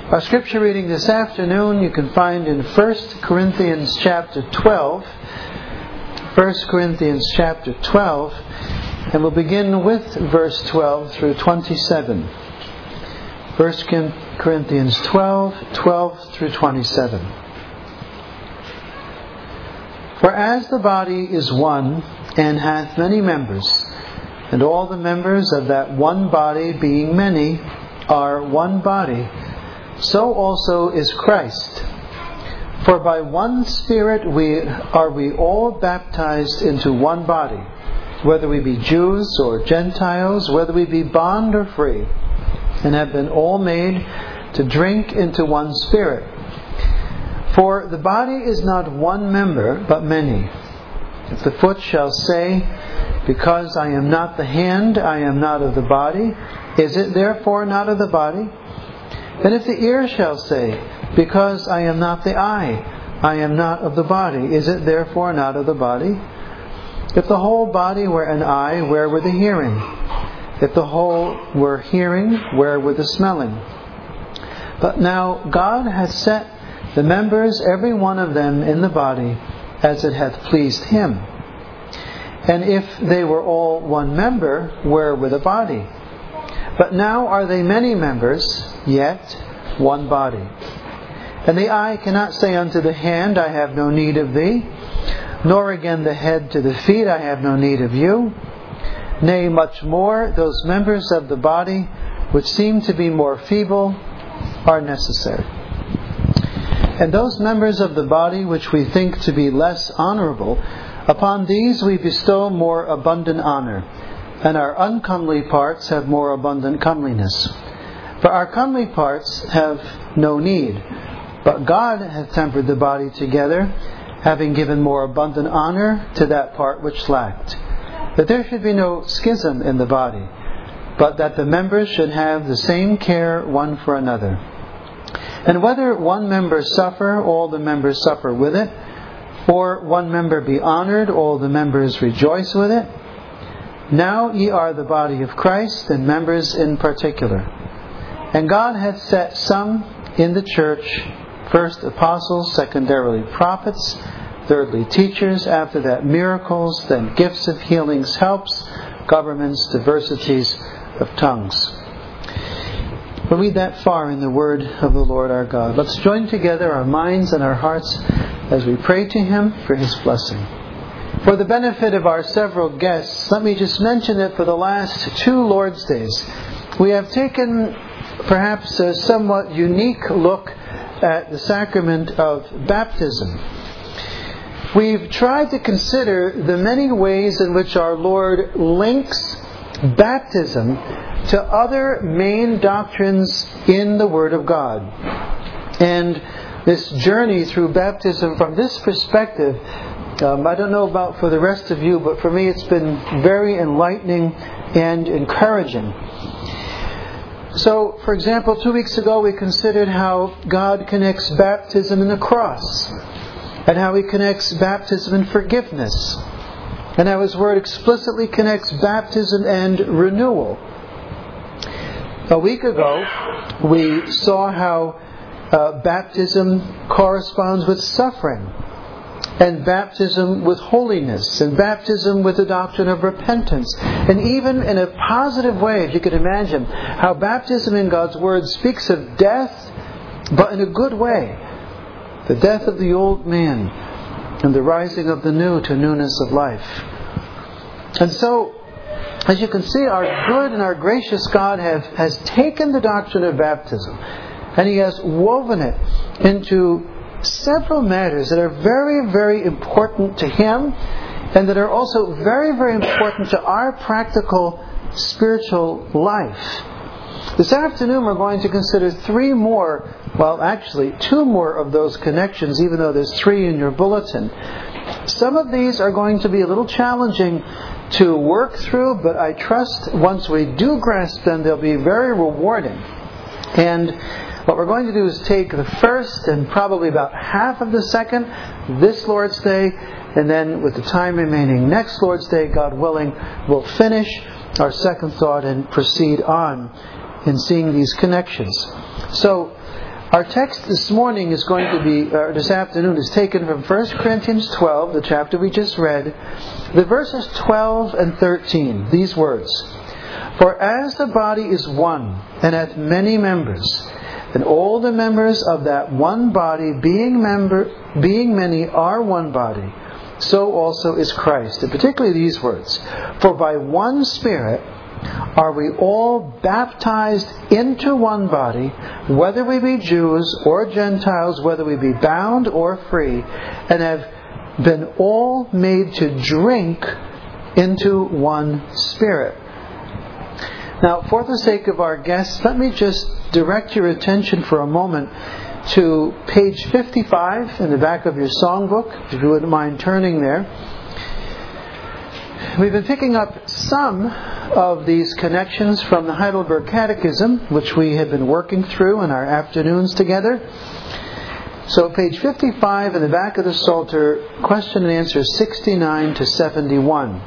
Our scripture reading this afternoon you can find in 1 Corinthians chapter 12. 1 Corinthians chapter 12, and we'll begin with verse 12 through 27. 1 Corinthians 12 through 27. For as the body is one, and hath many members, and all the members of that one body, being many, are one body, so also is Christ. For by one Spirit are we all baptized into one body, whether we be Jews or Gentiles, whether we be bond or free, and have been all made to drink into one Spirit. For the body is not one member, but many. If the foot shall say, because I am not the hand, I am not of the body, is it therefore not of the body? And if the ear shall say, because I am not the eye, I am not of the body, is it therefore not of the body? If the whole body were an eye, where were the hearing? If the whole were hearing, where were the smelling? But now God hath set the members, every one of them, in the body, as it hath pleased Him. And if they were all one member, where were the body? But now are they many members, yet one body. And the eye cannot say unto the hand, I have no need of thee, nor again the head to the feet, I have no need of you. Nay, much more, those members of the body which seem to be more feeble are necessary. And those members of the body which we think to be less honorable, upon these we bestow more abundant honor, and our uncomely parts have more abundant comeliness. For our comely parts have no need, but God hath tempered the body together, having given more abundant honor to that part which lacked, that there should be no schism in the body, but that the members should have the same care one for another. And whether one member suffer, all the members suffer with it, or one member be honored, all the members rejoice with it. Now ye are the body of Christ, and members in particular. And God hath set some in the church, first apostles, secondarily prophets, thirdly teachers, after that miracles, then gifts of healings, helps, governments, diversities of tongues. We'll read that far in the word of the Lord our God. Let's join together our minds and our hearts as we pray to Him for His blessing. For the benefit of our several guests, let me just mention that for the last 2 Lord's Days, we have taken perhaps a somewhat unique look at the sacrament of baptism. We've tried to consider the many ways in which our Lord links baptism to other main doctrines in the Word of God. And this journey through baptism from this perspective, I don't know about for the rest of you, but for me it's been very enlightening and encouraging. So, for example, 2 weeks ago we considered how God connects baptism and the cross, and how He connects baptism and forgiveness, and how His Word explicitly connects baptism and renewal. A week ago we saw how baptism corresponds with suffering, and baptism with holiness, and baptism with the doctrine of repentance. And even in a positive way, if you could imagine, how baptism in God's Word speaks of death, but in a good way. The death of the old man, and the rising of the new to newness of life. And so, as you can see, our good and our gracious God has taken the doctrine of baptism, and He has woven it into several matters that are very, very important to Him, and that are also very, very important to our practical spiritual life. This afternoon we're going to consider 2 more of those connections, even though there's 3 in your bulletin. Some of these are going to be a little challenging to work through, but I trust once we do grasp them, they'll be very rewarding. And what we're going to do is take the first and probably about half of the second this Lord's Day, and then with the time remaining next Lord's Day, God willing, we'll finish our second thought and proceed on in seeing these connections. So, Our text this morning is going to be, this afternoon, is taken from 1 Corinthians 12, the chapter we just read, the verses 12 and 13, these words. For as the body is one, and hath many members, and all the members of that one body, being many, are one body, so also is Christ. And particularly these words. For by one Spirit are we all baptized into one body, whether we be Jews or Gentiles, whether we be bound or free, and have been all made to drink into one Spirit. Now, for the sake of our guests, let me just direct your attention for a moment to page 55 in the back of your songbook, if you wouldn't mind turning there. We've been picking up some of these connections from the Heidelberg Catechism, which we have been working through in our afternoons together. So page 55 in the back of the Psalter, question and answer 69 to 71.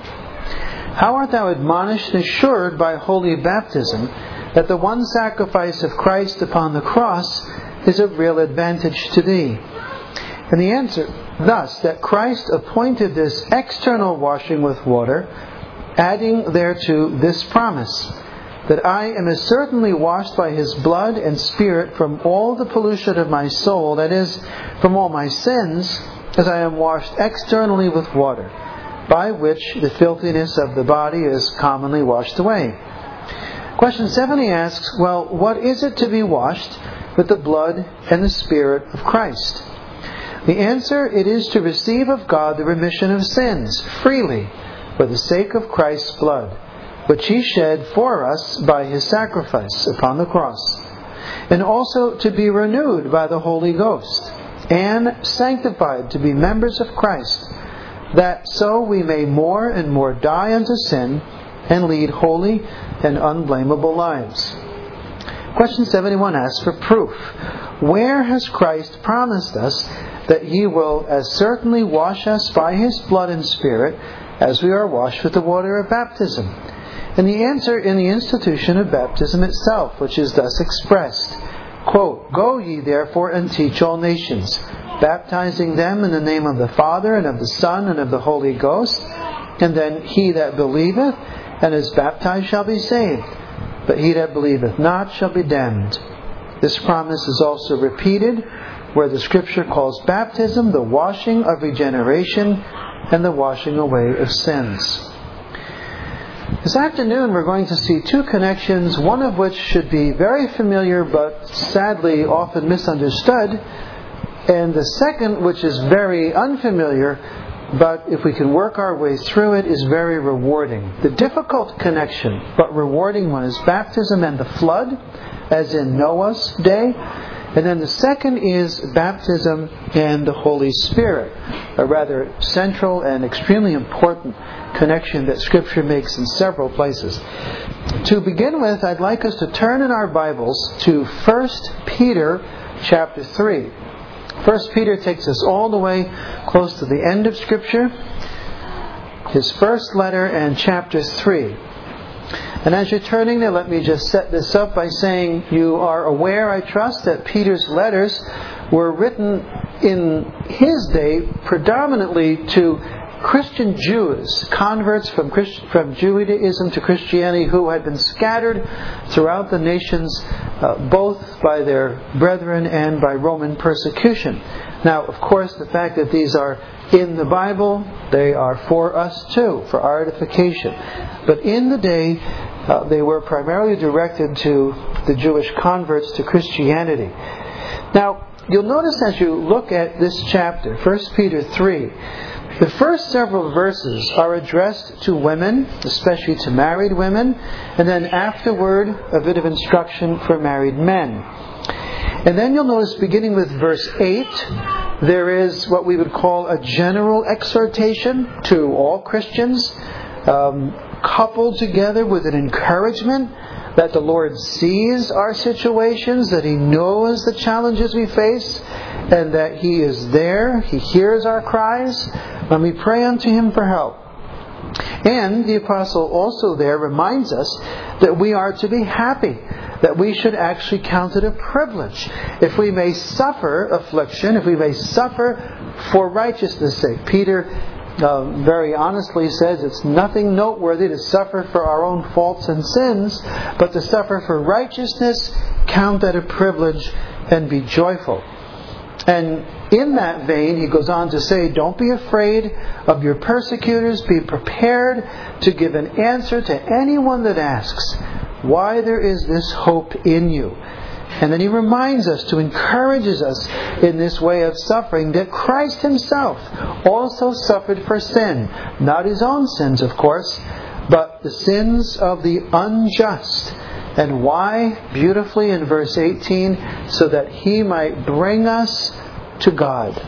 How art thou admonished and assured by holy baptism that the one sacrifice of Christ upon the cross is of real advantage to thee? And the answer, thus, that Christ appointed this external washing with water, adding thereto this promise, that I am as certainly washed by His blood and Spirit from all the pollution of my soul, that is, from all my sins, as I am washed externally with water, by which the filthiness of the body is commonly washed away. Question 70 asks, well, what is it to be washed with the blood and the Spirit of Christ? The answer, it is to receive of God the remission of sins freely for the sake of Christ's blood, which He shed for us by His sacrifice upon the cross, and also to be renewed by the Holy Ghost, and sanctified to be members of Christ, that so we may more and more die unto sin and lead holy and unblameable lives. Question 71 asks for proof. Where has Christ promised us that He will as certainly wash us by His blood and Spirit as we are washed with the water of baptism? And the answer in the institution of baptism itself, which is thus expressed. Quote, Go ye therefore and teach all nations, baptizing them in the name of the Father and of the Son and of the Holy Ghost, and then he that believeth and is baptized shall be saved, but he that believeth not shall be damned. This promise is also repeated where the Scripture calls baptism the washing of regeneration and the washing away of sins. This afternoon we're going to see two connections, one of which should be very familiar but sadly often misunderstood, and the second, which is very unfamiliar, but if we can work our way through it, is very rewarding. The difficult connection, but rewarding one, is baptism and the flood, as in Noah's day. And then the second is baptism and the Holy Spirit, a rather central and extremely important connection that Scripture makes in several places. To begin with, I'd like us to turn in our Bibles to 1 Peter chapter 3. 1 Peter takes us all the way close to the end of Scripture, his first letter and chapter 3. And as you're turning there, let me just set this up by saying you are aware, I trust, that Peter's letters were written in his day predominantly to Christian Jews, converts from Judaism to Christianity who had been scattered throughout the nations, both by their brethren and by Roman persecution. Now, of course, the fact that these are in the Bible, they are for us too, for our edification. But in the day, they were primarily directed to the Jewish converts to Christianity. Now, you'll notice as you look at this chapter, 1 Peter 3, the first several verses are addressed to women, especially to married women, and then afterward a bit of instruction for married men. And then you'll notice beginning with verse 8, there is what we would call a general exhortation to all Christians, coupled together with an encouragement that the Lord sees our situations, that He knows the challenges we face, and that He is there, He hears our cries, when we pray unto Him for help. And the Apostle also there reminds us that we are to be happy that we should actually count it a privilege if we may suffer affliction, if we may suffer for righteousness' sake. Peter very honestly says it's nothing noteworthy to suffer for our own faults and sins, but to suffer for righteousness, count that a privilege and be joyful. And in that vein, he goes on to say, don't be afraid of your persecutors. Be prepared to give an answer to anyone that asks why there is this hope in you. And then he reminds us, to encourages us in this way of suffering, that Christ himself also suffered for sin. Not his own sins, of course, but the sins of the unjust. And why? Beautifully in verse 18, so that he might bring us to God.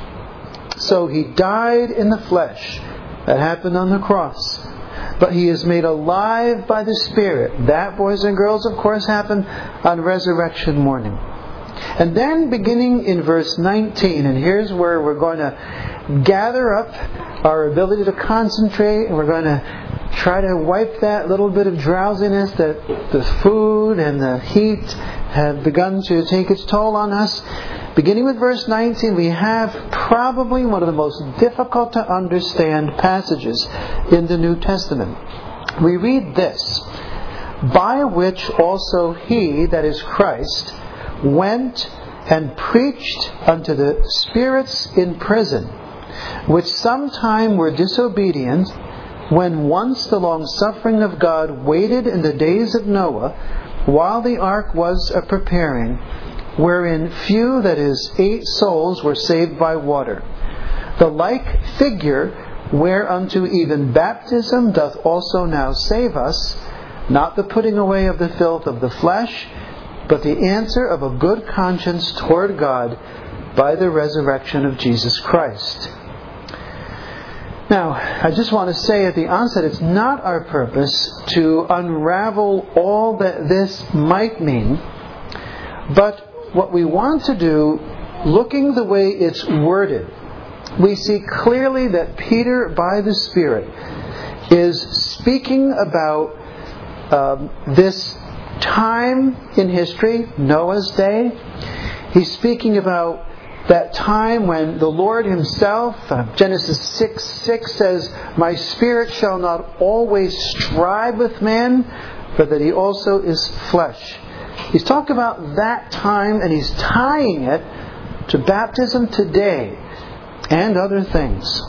So he died in the flesh. That happened on the cross. But he is made alive by the Spirit. That, boys and girls, of course, happened on resurrection morning. And then beginning in verse 19, and here's where we're going to gather up our ability to concentrate, and we're going to try to wipe that little bit of drowsiness that the food and the heat have begun to take its toll on us. Beginning with verse 19, we have probably one of the most difficult to understand passages in the New Testament. We read this: by which also he, that is Christ, went and preached unto the spirits in prison, which sometime were disobedient, when once the long suffering of God waited in the days of Noah, while the ark was a preparing, wherein few, that is, 8 souls, were saved by water. The like figure whereunto even baptism doth also now save us, not the putting away of the filth of the flesh, but the answer of a good conscience toward God by the resurrection of Jesus Christ. Now, I just want to say at the onset, it's not our purpose to unravel all that this might mean, but what we want to do, looking the way it's worded, we see clearly that Peter, by the Spirit, is speaking about this time in history, Noah's day. He's speaking about that time when the Lord himself, Genesis 6:6 says, my spirit shall not always strive with man, but that he also is flesh. He's talking about that time, and he's tying it to baptism today and other things.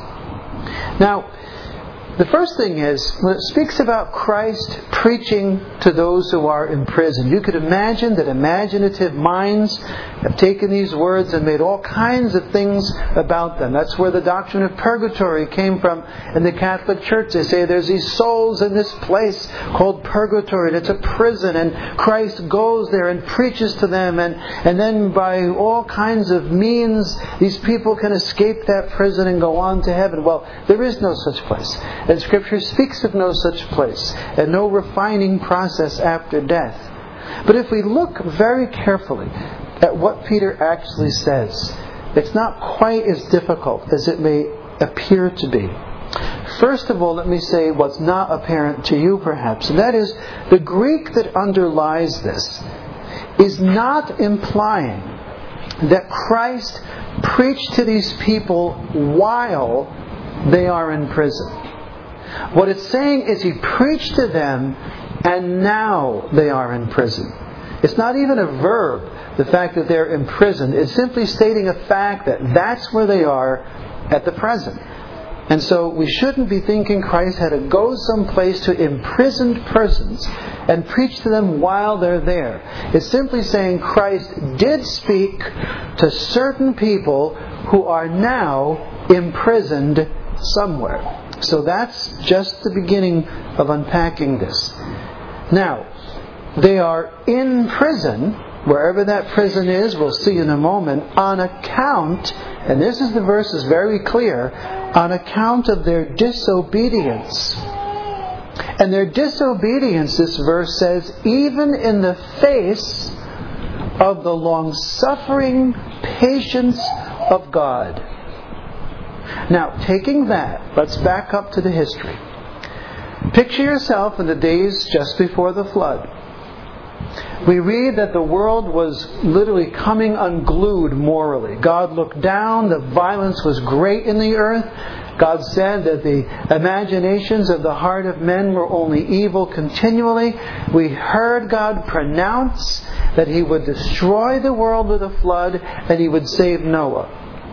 Now, the first thing is, when it speaks about Christ preaching to those who are in prison, you could imagine that imaginative minds have taken these words and made all kinds of things about them. That's where the doctrine of purgatory came from in the Catholic Church. They say there's these souls in this place called purgatory, and it's a prison, and Christ goes there and preaches to them, and then by all kinds of means, these people can escape that prison and go on to heaven. Well, there is no such place. And Scripture speaks of no such place, and no refining process after death. But if we look very carefully at what Peter actually says, it's not quite as difficult as it may appear to be. First of all, let me say what's not apparent to you perhaps, and that is the Greek that underlies this is not implying that Christ preached to these people while they are in prison. What it's saying is he preached to them and now they are in prison. It's not even a verb, the fact that they're imprisoned. It's simply stating a fact that that's where they are at the present. And so we shouldn't be thinking Christ had to go someplace to imprisoned persons and preach to them while they're there. It's simply saying Christ did speak to certain people who are now imprisoned somewhere. So that's just the beginning of unpacking this. Now, they are in prison, wherever that prison is, we'll see in a moment, on account, and this is the verse is very clear, on account of their disobedience. And their disobedience, this verse says, even in the face of the long-suffering patience of God. Now, taking that, let's back up to the history. Picture yourself in the days just before the flood. we read that the world was literally coming unglued morally. God looked down, the violence was great in the earth. God said that the imaginations of the heart of men were only evil continually. We heard God pronounce that He would destroy the world with a flood and He would save Noah.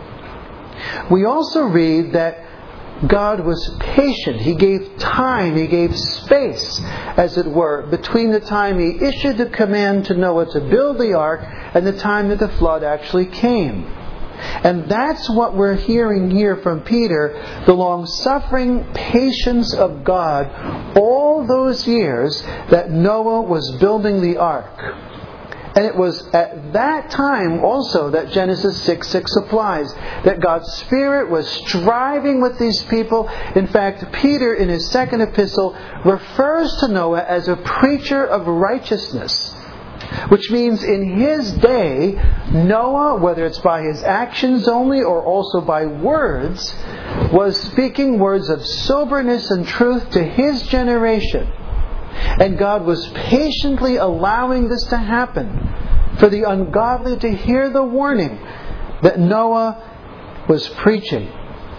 We also read that God was patient. He gave time, He gave space, as it were, between the time He issued the command to Noah to build the ark and the time that the flood actually came. And that's what we're hearing here from Peter, the long-suffering patience of God all those years that Noah was building the ark. And it was at that time also that Genesis 6:6 applies, that God's Spirit was striving with these people. In fact, Peter in his second epistle refers to Noah as a preacher of righteousness, which means in his day, Noah, whether it's by his actions only or also by words, was speaking words of soberness and truth to his generation. And God was patiently allowing this to happen for the ungodly to hear the warning that Noah was preaching.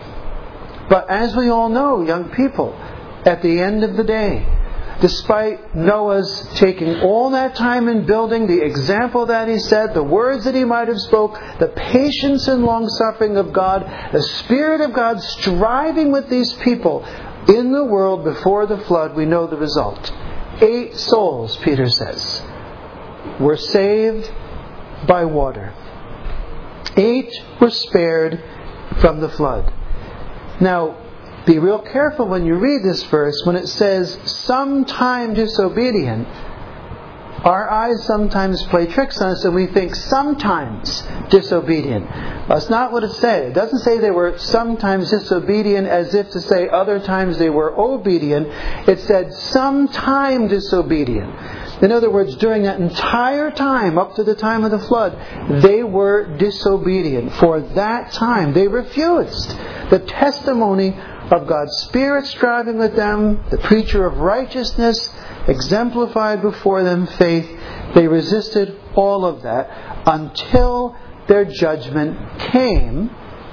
But as we all know, young people, at the end of the day, despite Noah's taking all that time in building, the example that he set, the words that he might have spoke, the patience and long-suffering of God, the Spirit of God striving with these people in the world before the flood, we know the result. 8 souls, Peter says, were saved by water. 8 were spared from the flood. Now, be real careful when you read this verse when it says sometime disobedient. Our eyes sometimes play tricks on us and we think sometimes disobedient. That's not what it says. It doesn't say they were sometimes disobedient as if to say other times they were obedient. It said sometime disobedient. In other words, during that entire time, up to the time of the flood, they were disobedient. For that time, they refused the testimony of God's Spirit striving with them, the preacher of righteousness, exemplified before them faith. They resisted all of that until their judgment came.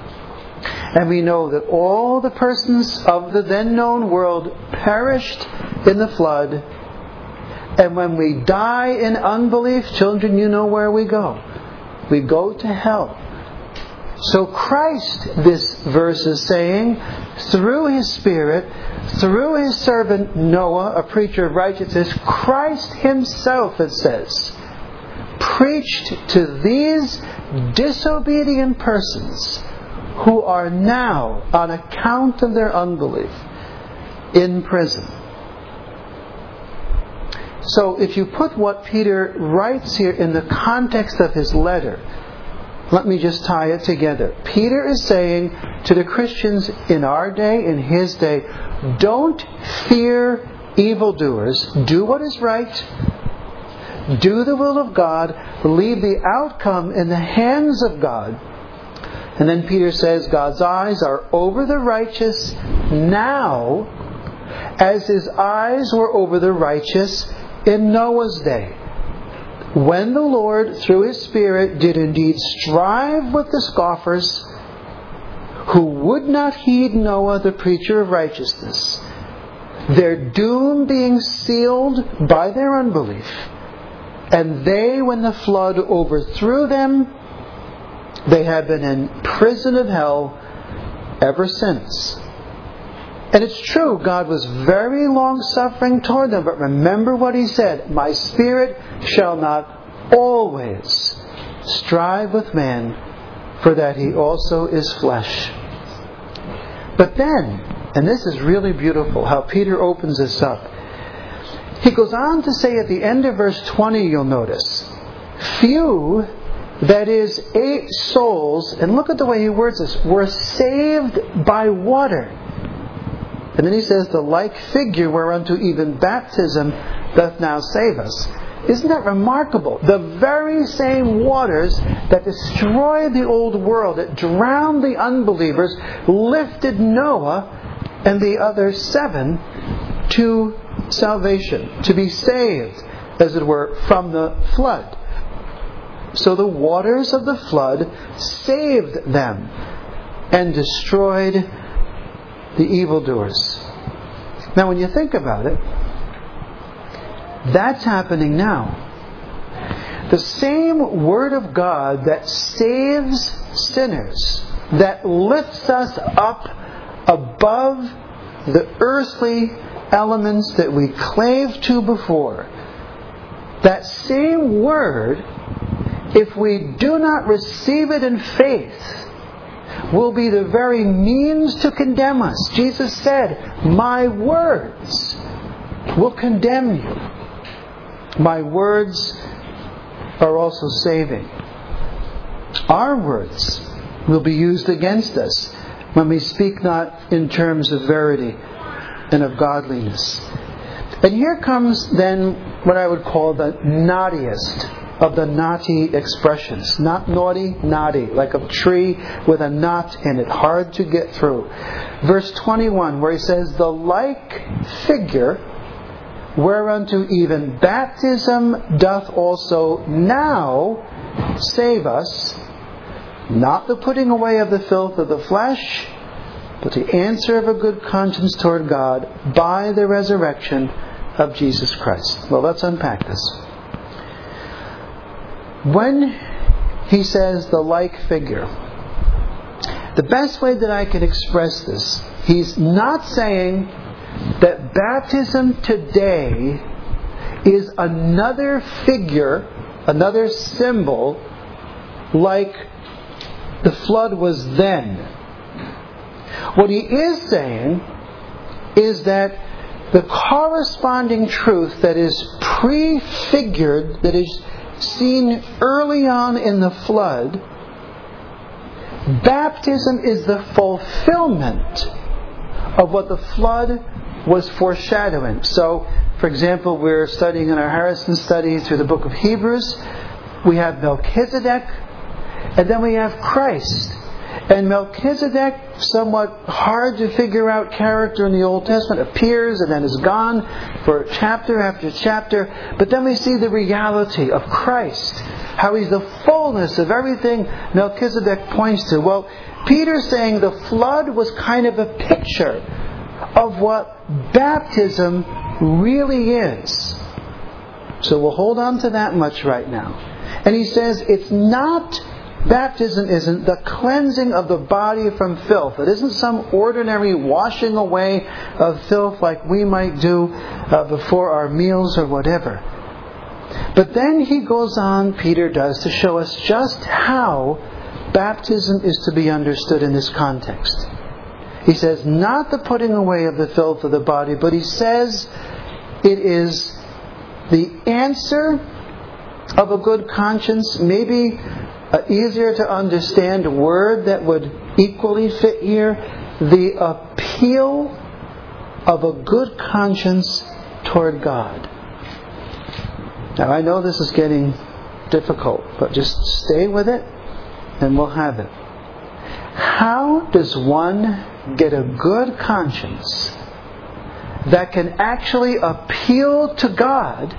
And we know that all the persons of the then known world perished in the flood. And when we die in unbelief, children, you know where we go. We go to hell. So Christ, this verse is saying, through His Spirit, through His servant Noah, a preacher of righteousness, Christ Himself, it says, preached to these disobedient persons who are now, on account of their unbelief, in prison. So if you put what Peter writes here in the context of his letter, let me just tie it together. Peter is saying to the Christians in our day, in his day, don't fear evildoers. Do what is right. Do the will of God. Leave the outcome in the hands of God. And then Peter says God's eyes are over the righteous now, as His eyes were over the righteous in Noah's day, when the Lord, through His Spirit, did indeed strive with the scoffers who would not heed Noah, the preacher of righteousness, their doom being sealed by their unbelief. And they, when the flood overthrew them, they have been in prison of hell ever since. And it's true, God was very long-suffering toward them, but remember what He said, my Spirit shall not always strive with man, for that he also is flesh. But then, and this is really beautiful, how Peter opens this up. He goes on to say at the end of verse 20, you'll notice, few, that is 8 souls, and look at the way he words this, were saved by water. And then he says, the like figure whereunto even baptism doth now save us. Isn't that remarkable? The very same waters that destroyed the old world, that drowned the unbelievers, lifted Noah and the other 7 to salvation, to be saved as it were, from the flood. So the waters of the flood saved them and destroyed the evildoers. Now when you think about it, that's happening now. The same Word of God that saves sinners, that lifts us up above the earthly elements that we clave to before, that same Word, if we do not receive it in faith, will be the very means to condemn us. Jesus said, "My words will condemn you. My words are also saving." Our words will be used against us when we speak not in terms of verity and of godliness. And here comes then what I would call the naughtiest of the naughty expressions. Not naughty, naughty, like a tree with a knot in it, hard to get through. Verse 21, where he says, "The like figure whereunto even baptism doth also now save us, not the putting away of the filth of the flesh, but the answer of a good conscience toward God by the resurrection of Jesus Christ." Well, let's unpack this. When he says the like figure, the best way that I can express this, he's not saying that baptism today is another figure, another symbol, like the flood was then. What he is saying is that the corresponding truth that is prefigured, that is seen early on in the flood, baptism is the fulfillment of what the flood was foreshadowing. So, for example, we're studying in our Harrison study through the book of Hebrews. We have Melchizedek, and then we have Christ. And Melchizedek, somewhat hard to figure out character in the Old Testament, appears and then is gone for chapter after chapter. But then we see the reality of Christ, how He's the fullness of everything Melchizedek points to. Well, Peter's saying the flood was kind of a picture of what baptism really is. So we'll hold on to that much right now. And he says it's not, baptism isn't the cleansing of the body from filth. It isn't some ordinary washing away of filth like we might do before our meals or whatever. But then he goes on, Peter does, to show us just how baptism is to be understood in this context. He says, not the putting away of the filth of the body, but he says it is the answer of a good conscience. Maybe an easier to understand word that would equally fit here, the appeal of a good conscience toward God. Now I know this is getting difficult, but just stay with it and we'll have it. How does one get a good conscience that can actually appeal to God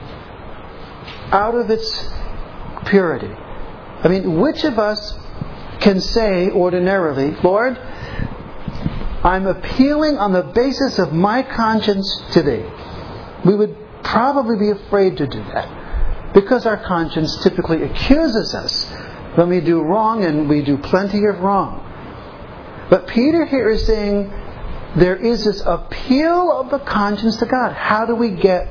out of its purity? I mean, which of us can say ordinarily, Lord, I'm appealing on the basis of my conscience to Thee? We would probably be afraid to do that, because our conscience typically accuses us when we do wrong, and we do plenty of wrong. But Peter here is saying there is this appeal of the conscience to God. How do we get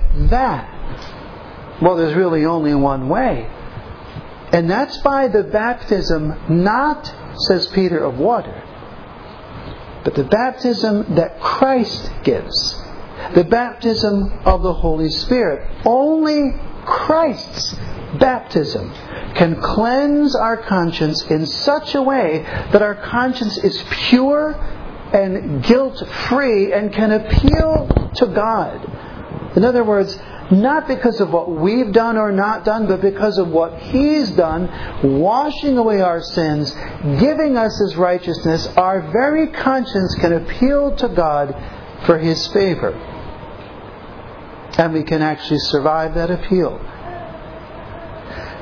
that? Well, there's really only one way. And that's by the baptism, not, says Peter, of water, but the baptism that Christ gives. The baptism of the Holy Spirit. Only Christ's baptism can cleanse our conscience in such a way that our conscience is pure and guilt-free and can appeal to God. In other words, not because of what we've done or not done, but because of what He's done, washing away our sins, giving us His righteousness. Our very conscience can appeal to God for His favor. And we can actually survive that appeal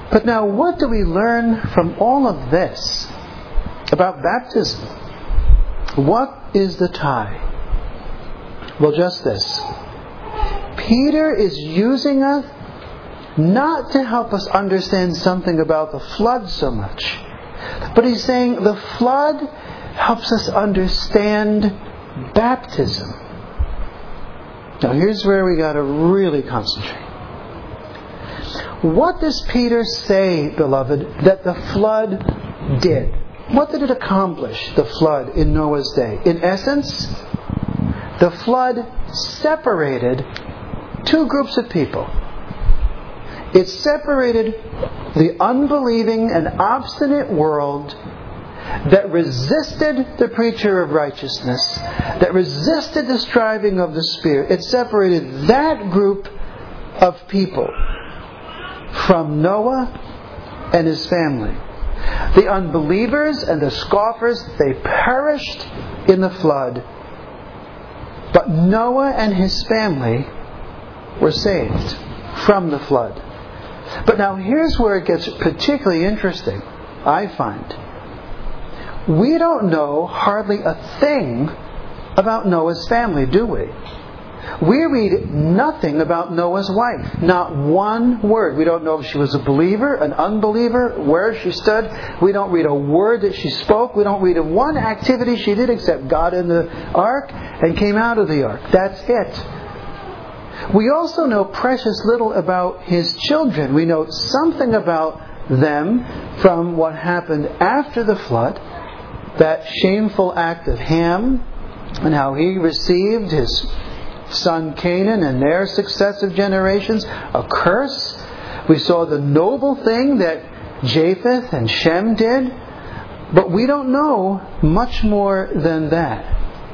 But now, what do we learn from all of this about baptism? What is the tie? Well, just this. Peter is using us not to help us understand something about the flood so much, but he's saying the flood helps us understand baptism. Now, here's where we got to really concentrate. What does Peter say, beloved, that the flood did? What did it accomplish, the flood in Noah's day? In essence, the flood separated two groups of people. It separated the unbelieving and obstinate world that resisted the preacher of righteousness, that resisted the striving of the Spirit. It separated that group of people from Noah and his family. The unbelievers and the scoffers, they perished in the flood. But Noah and his family were saved from the flood. But now here's where it gets particularly interesting, I find. We don't know hardly a thing about Noah's family, do we? We read nothing about Noah's wife. Not one word. We don't know if she was a believer, an unbeliever, where she stood. We don't read a word that she spoke. We don't read of one activity she did except got in the ark and came out of the ark. That's it. We also know precious little about his children. We know something about them from what happened after the flood, that shameful act of Ham, and how he received his son Canaan and their successive generations a curse. We saw the noble thing that Japheth and Shem did, but we don't know much more than that.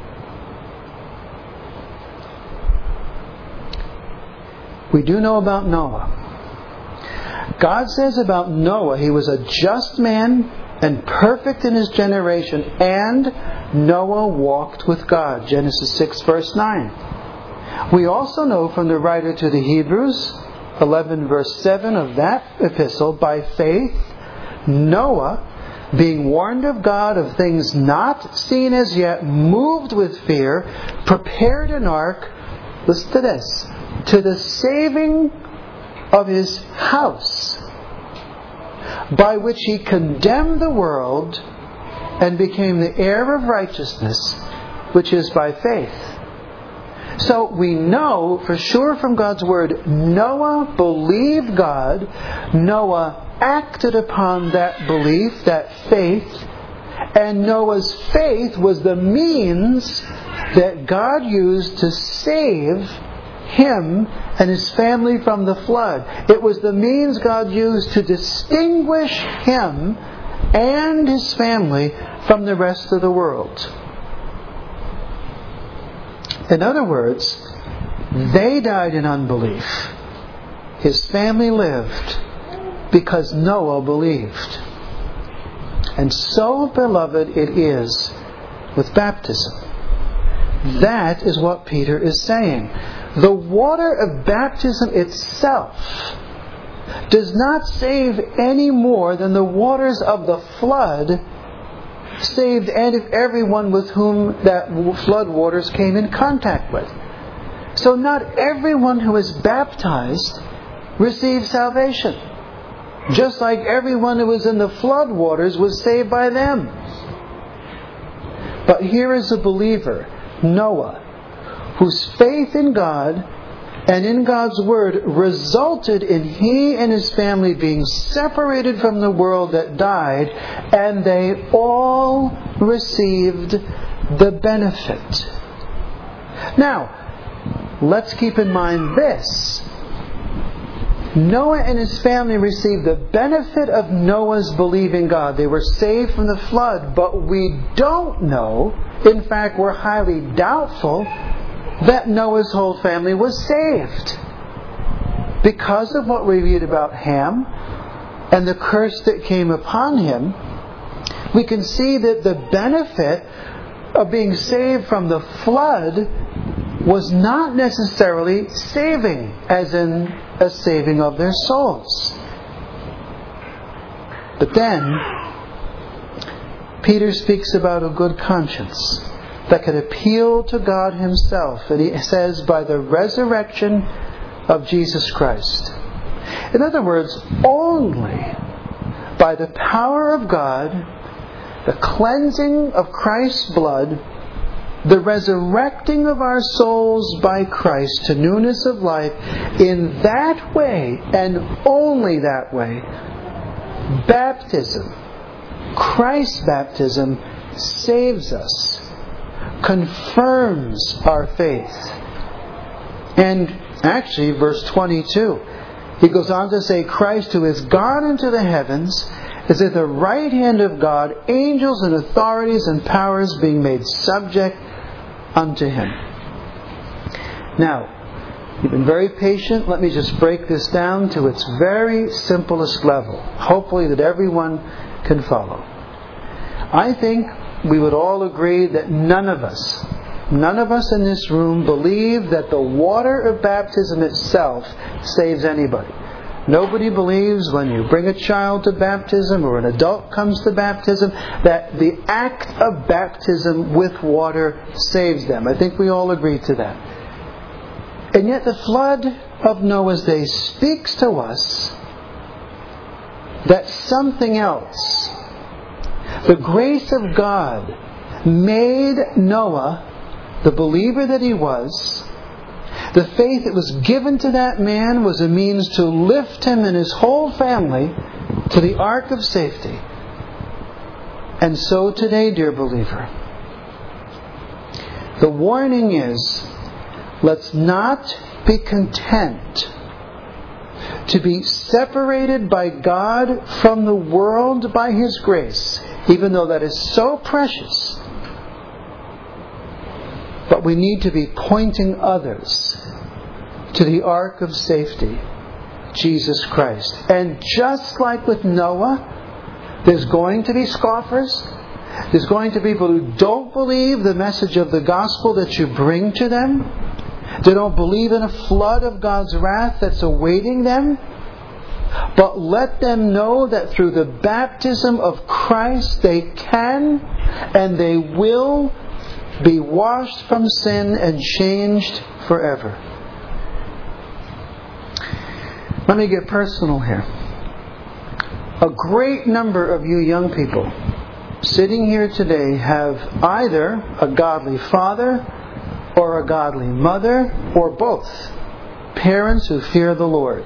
We do know about Noah. God says about Noah, he was a just man and perfect in his generation, and Noah walked with God. Genesis 6 verse 9. We also know from the writer to the Hebrews, 11 verse 7 of that epistle, by faith, Noah, being warned of God of things not seen as yet, moved with fear, prepared an ark, listen to this, to the saving of his house, by which he condemned the world and became the heir of righteousness, which is by faith. So we know for sure from God's Word, Noah believed God. Noah acted upon that belief, that faith. And Noah's faith was the means that God used to save him and his family from the flood. It was the means God used to distinguish him and his family from the rest of the world. In other words, they died in unbelief. His family lived because Noah believed. And so, beloved, it is with baptism. That is what Peter is saying. The water of baptism itself does not save any more than the waters of the flood saved everyone with whom that flood waters came in contact with. So not everyone who is baptized receives salvation. Just like everyone who was in the flood waters was saved by them. But here is a believer, Noah, whose faith in God and in God's Word resulted in he and his family being separated from the world that died, and they all received the benefit. Now, let's keep in mind this. Noah and his family received the benefit of Noah's believing God. They were saved from the flood, but we don't know, in fact we're highly doubtful, that Noah's whole family was saved. Because of what we read about Ham and the curse that came upon him, we can see that the benefit of being saved from the flood was not necessarily saving, as in a saving of their souls. But then, Peter speaks about a good conscience that could appeal to God Himself. And he says, by the resurrection of Jesus Christ. In other words, only by the power of God, the cleansing of Christ's blood, the resurrecting of our souls by Christ to newness of life, in that way, and only that way, baptism, Christ's baptism, saves us, confirms our faith. And actually, verse 22, he goes on to say, Christ, who is gone into the heavens, is at the right hand of God, angels and authorities and powers being made subject unto Him. Now, you've been very patient. Let me just break this down to its very simplest level, hopefully that everyone can follow. I think we would all agree that none of us in this room believe that the water of baptism itself saves anybody. Nobody believes when you bring a child to baptism or an adult comes to baptism that the act of baptism with water saves them. I think we all agree to that. And yet the flood of Noah's day speaks to us that something else, the grace of God, made Noah, the believer that he was, the faith that was given to that man was a means to lift him and his whole family to the ark of safety. And so today, dear believer, the warning is, let's not be content to be separated by God from the world by His grace, even though that is so precious. But we need to be pointing others to the ark of safety, Jesus Christ. And just like with Noah, there's going to be scoffers. There's going to be people who don't believe the message of the gospel that you bring to them. They don't believe in a flood of God's wrath that's awaiting them. But let them know that through the baptism of Christ they can and they will be washed from sin and changed forever. Let me get personal here. A great number of you young people sitting here today have either a godly father or a godly mother, or both, parents who fear the Lord.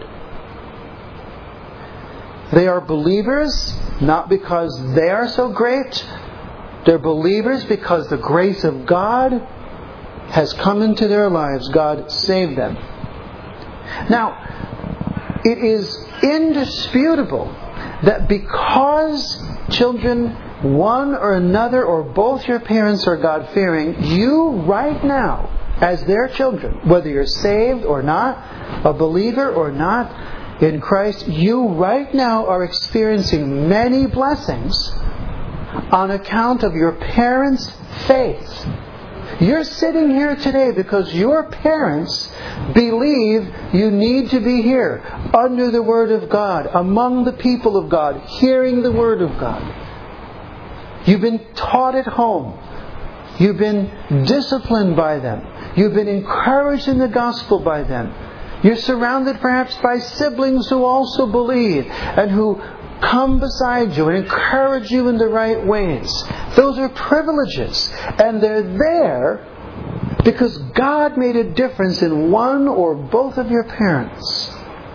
They are believers not because they are so great. They're believers because the grace of God has come into their lives. God saved them. Now, it is indisputable that because children, one or another or both your parents are God-fearing, you right now, as their children, whether you're saved or not, a believer or not in Christ, you right now are experiencing many blessings on account of your parents' faith. You're sitting here today because your parents believe you need to be here, under the Word of God, among the people of God, hearing the Word of God. You've been taught at home. You've been disciplined by them. You've been encouraged in the gospel by them. You're surrounded perhaps by siblings who also believe and who come beside you and encourage you in the right ways. Those are privileges. And they're there because God made a difference in one or both of your parents.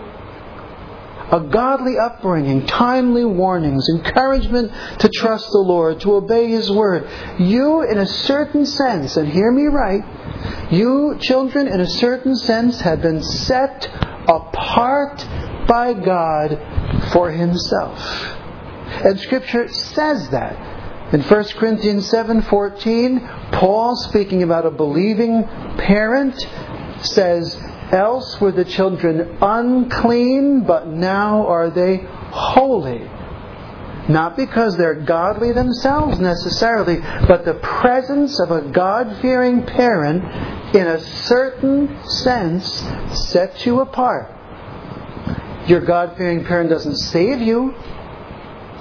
A godly upbringing, timely warnings, encouragement to trust the Lord, to obey His Word. You, in a certain sense, and hear me right, you children, in a certain sense, have been set apart by God for Himself. And Scripture says that. In 1 Corinthians 7:14, Paul, speaking about a believing parent, says, "Else were the children unclean, but now are they holy." Not because they're godly themselves necessarily, but the presence of a God-fearing parent, in a certain sense, sets you apart. Your God-fearing parent doesn't save you.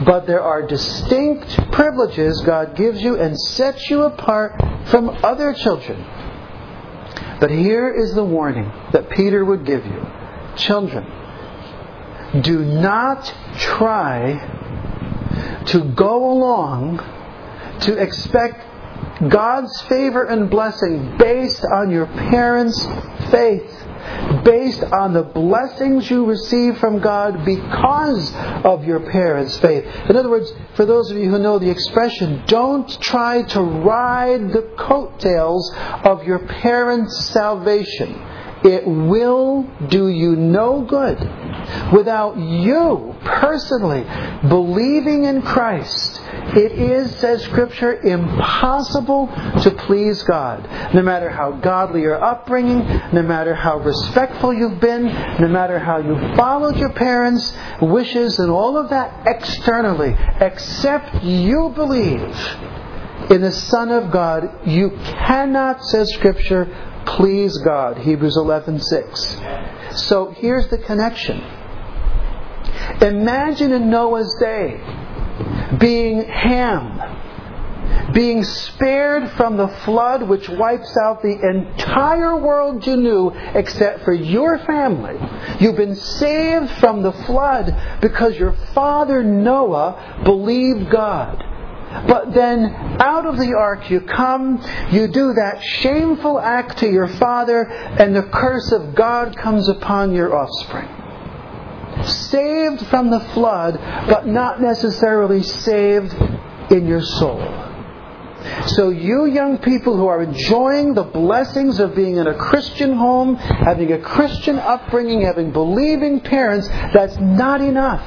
But there are distinct privileges God gives you and sets you apart from other children. But here is the warning that Peter would give you. Children, do not try to go along to expect God's favor and blessing based on your parents' faith, based on the blessings you receive from God because of your parents' faith. In other words, for those of you who know the expression, don't try to ride the coattails of your parents' salvation. It will do you no good without you personally believing in Christ. It is, says Scripture, impossible to please God. No matter how godly your upbringing, no matter how respectful you've been, no matter how you followed your parents' wishes and all of that externally, except you believe in the Son of God, you cannot, says Scripture, please God. Hebrews 11:6. So here's the connection. Imagine in Noah's day being Ham, being spared from the flood which wipes out the entire world you knew except for your family. You've been saved from the flood because your father Noah believed God. But then out of the ark you come, you do that shameful act to your father, and the curse of God comes upon your offspring. Saved from the flood, but not necessarily saved in your soul. So you young people who are enjoying the blessings of being in a Christian home, having a Christian upbringing, having believing parents, that's not enough.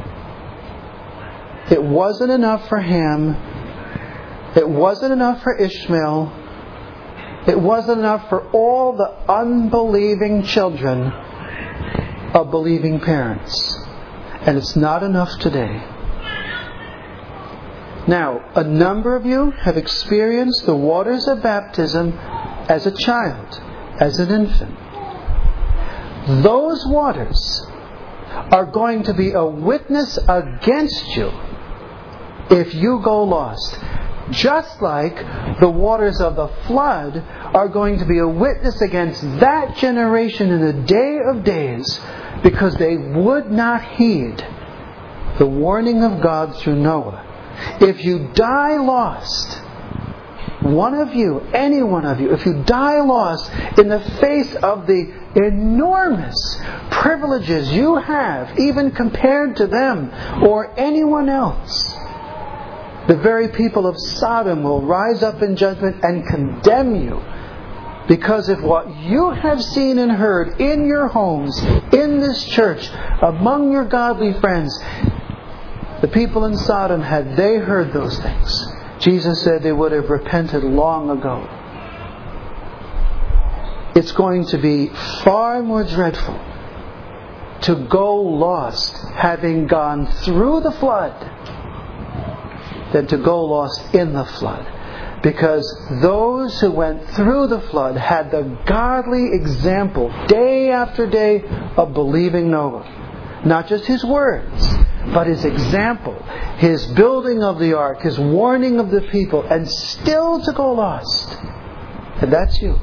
It wasn't enough for Ham. It wasn't enough for Ishmael. It wasn't enough for all the unbelieving children of believing parents. And it's not enough today. Now, a number of you have experienced the waters of baptism as a child, as an infant. Those waters are going to be a witness against you if you go lost. Just like the waters of the flood are going to be a witness against that generation in the day of days, because they would not heed the warning of God through Noah. If you die lost, one of you, any one of you, if you die lost in the face of the enormous privileges you have, even compared to them or anyone else, the very people of Sodom will rise up in judgment and condemn you because of what you have seen and heard in your homes, in this church, among your godly friends. The people in Sodom, had they heard those things, Jesus said they would have repented long ago. It's going to be far more dreadful to go lost having gone through the flood than to go lost in the flood. Because those who went through the flood had the godly example day after day of believing Noah. Not just his words, but his example, his building of the ark, his warning of the people, and still to go lost. And that's you.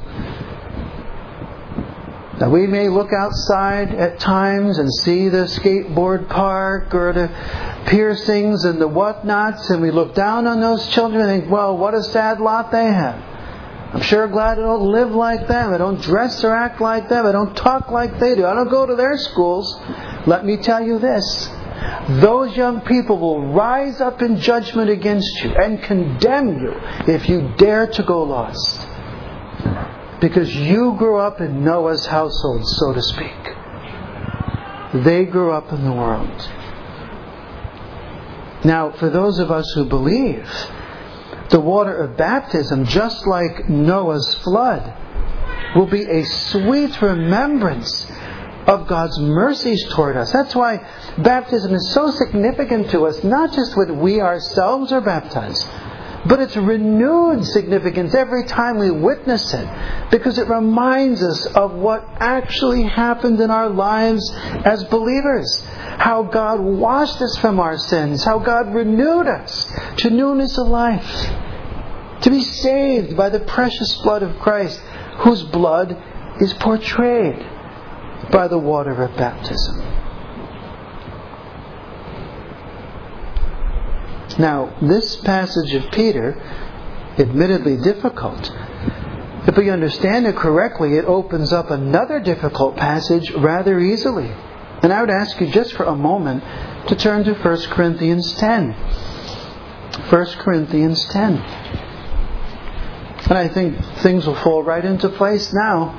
Now we may look outside at times and see the skateboard park or the piercings and the whatnots, and we look down on those children and think, well, what a sad lot they have. I'm sure glad I don't live like them. I don't dress or act like them. I don't talk like they do. I don't go to their schools. Let me tell you this. Those young people will rise up in judgment against you and condemn you if you dare to go lost. Because you grew up in Noah's household, so to speak. They grew up in the world. Now, for those of us who believe, the water of baptism, just like Noah's flood, will be a sweet remembrance of God's mercies toward us. That's why baptism is so significant to us, not just when we ourselves are baptized, but it's renewed significance every time we witness it, because it reminds us of what actually happened in our lives as believers. how God washed us from our sins, how God renewed us to newness of life, to be saved by the precious blood of Christ, whose blood is portrayed by the water of baptism. Now, this passage of Peter, admittedly difficult, if we understand it correctly, it opens up another difficult passage rather easily. And I would ask you just for a moment to turn to 1 Corinthians 10. 1 Corinthians 10. And I think things will fall right into place now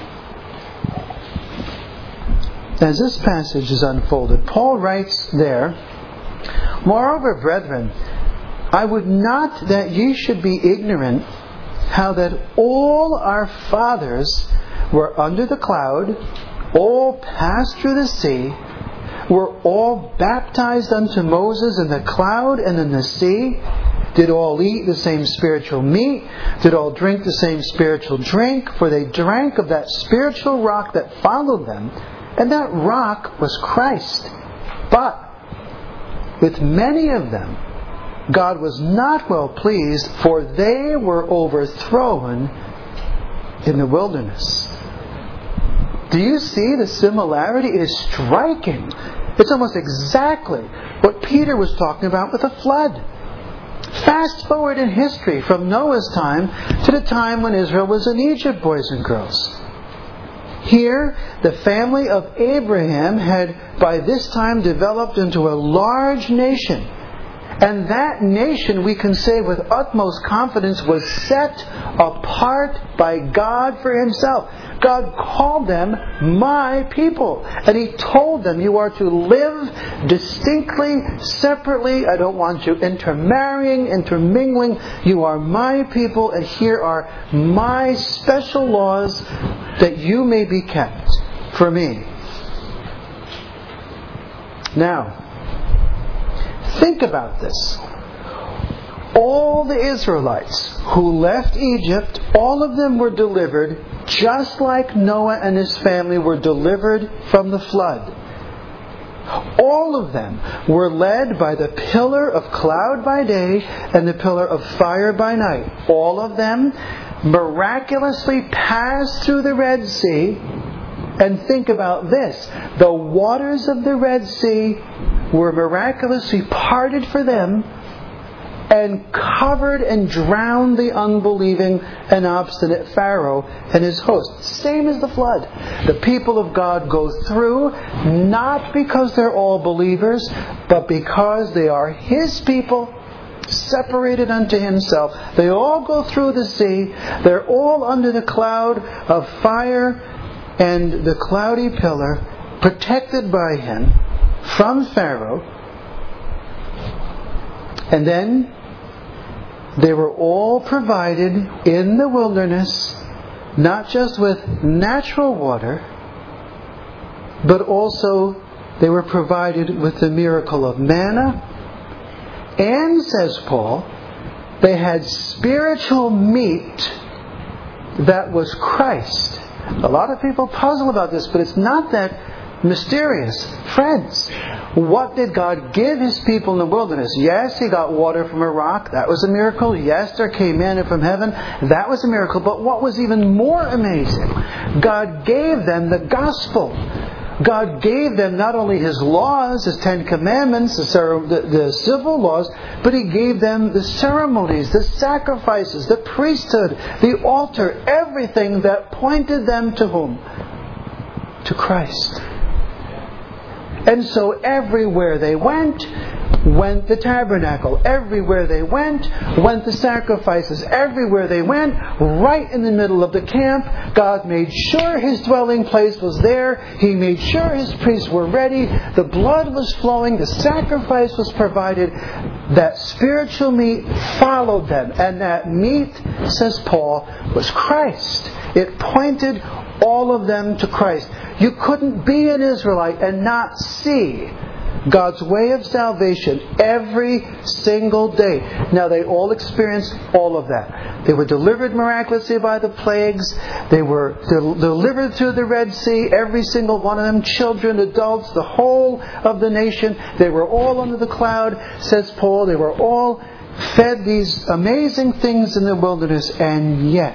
as this passage is unfolded. Paul writes there, "Moreover, brethren, I would not that ye should be ignorant how that all our fathers were under the cloud, all passed through the sea, were all baptized unto Moses in the cloud and in the sea, did all eat the same spiritual meat, did all drink the same spiritual drink, for they drank of that spiritual rock that followed them, and that rock was Christ. But with many of them God was not well pleased, for they were overthrown in the wilderness." Do you see the similarity? It is striking. It's almost exactly what Peter was talking about with the flood. Fast forward in history from Noah's time to the time when Israel was in Egypt, boys and girls. Here, the family of Abraham had by this time developed into a large nation. And that nation, we can say with utmost confidence, was set apart by God for Himself. God called them my people. And He told them, you are to live distinctly, separately. I don't want you intermarrying, intermingling. You are my people, and here are my special laws that you may be kept for me. Now, think about this. All the Israelites who left Egypt, all of them were delivered just like Noah and his family were delivered from the flood. All of them were led by the pillar of cloud by day and the pillar of fire by night. All of them miraculously passed through the Red Sea. And think about this. The waters of the Red Sea were miraculously parted for them and covered and drowned the unbelieving and obstinate Pharaoh and his host. Same as the flood. The people of God go through not because they're all believers, but because they are His people, separated unto Himself. They all go through the sea. They're all under the cloud of fire and the cloudy pillar, protected by Him from Pharaoh. And then they were all provided in the wilderness, not just with natural water, but also they were provided with the miracle of manna. And, says Paul, they had spiritual meat that was Christ. A lot of people puzzle about this, but it's not that mysterious. Friends, what did God give His people in the wilderness? Yes, He got water from a rock. That was a miracle. Yes, there came manna from heaven. That was a miracle. But what was even more amazing, God gave them the gospel. God gave them not only His laws, His 10 Commandments, the civil laws, but He gave them the ceremonies, the sacrifices, the priesthood, the altar, everything that pointed them to whom? To Christ. And so everywhere they went the tabernacle. Everywhere they went the sacrifices. Everywhere they went, right in the middle of the camp, God made sure His dwelling place was there. He made sure His priests were ready. The blood was flowing. The sacrifice was provided. That spiritual meat followed them. And that meat, says Paul, was Christ. It pointed all of them to Christ. You couldn't be an Israelite and not see God's way of salvation every single day. Now they all experienced all of that. They were delivered miraculously by the plagues. They were delivered through the Red Sea, every single one of them, children, adults, the whole of the nation. They were all under the cloud, says Paul. They were all fed these amazing things in the wilderness, and yet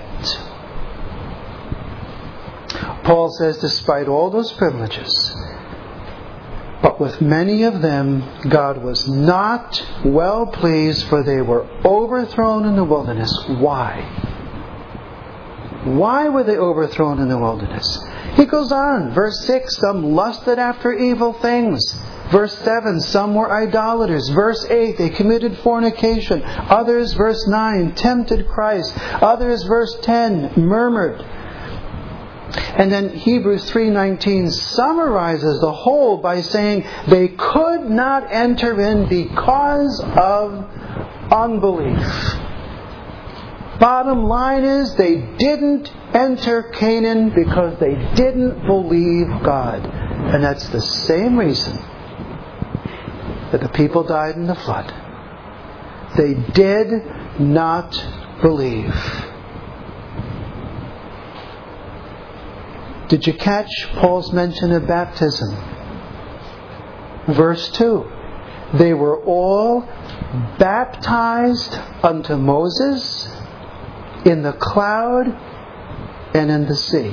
Paul says, despite all those privileges, but with many of them God was not well pleased, for they were overthrown in the wilderness. Why? Why were they overthrown in the wilderness? He goes on, verse 6, some lusted after evil things. Verse 7, some were idolaters. Verse 8, they committed fornication. Others, verse 9, tempted Christ. Others, verse 10, murmured. And then Hebrews 3:19 summarizes the whole by saying they could not enter in because of unbelief. Bottom line is they didn't enter Canaan because they didn't believe God. And that's the same reason that the people died in the flood. They did not believe. Did you catch Paul's mention of baptism? Verse 2. They were all baptized unto Moses in the cloud and in the sea.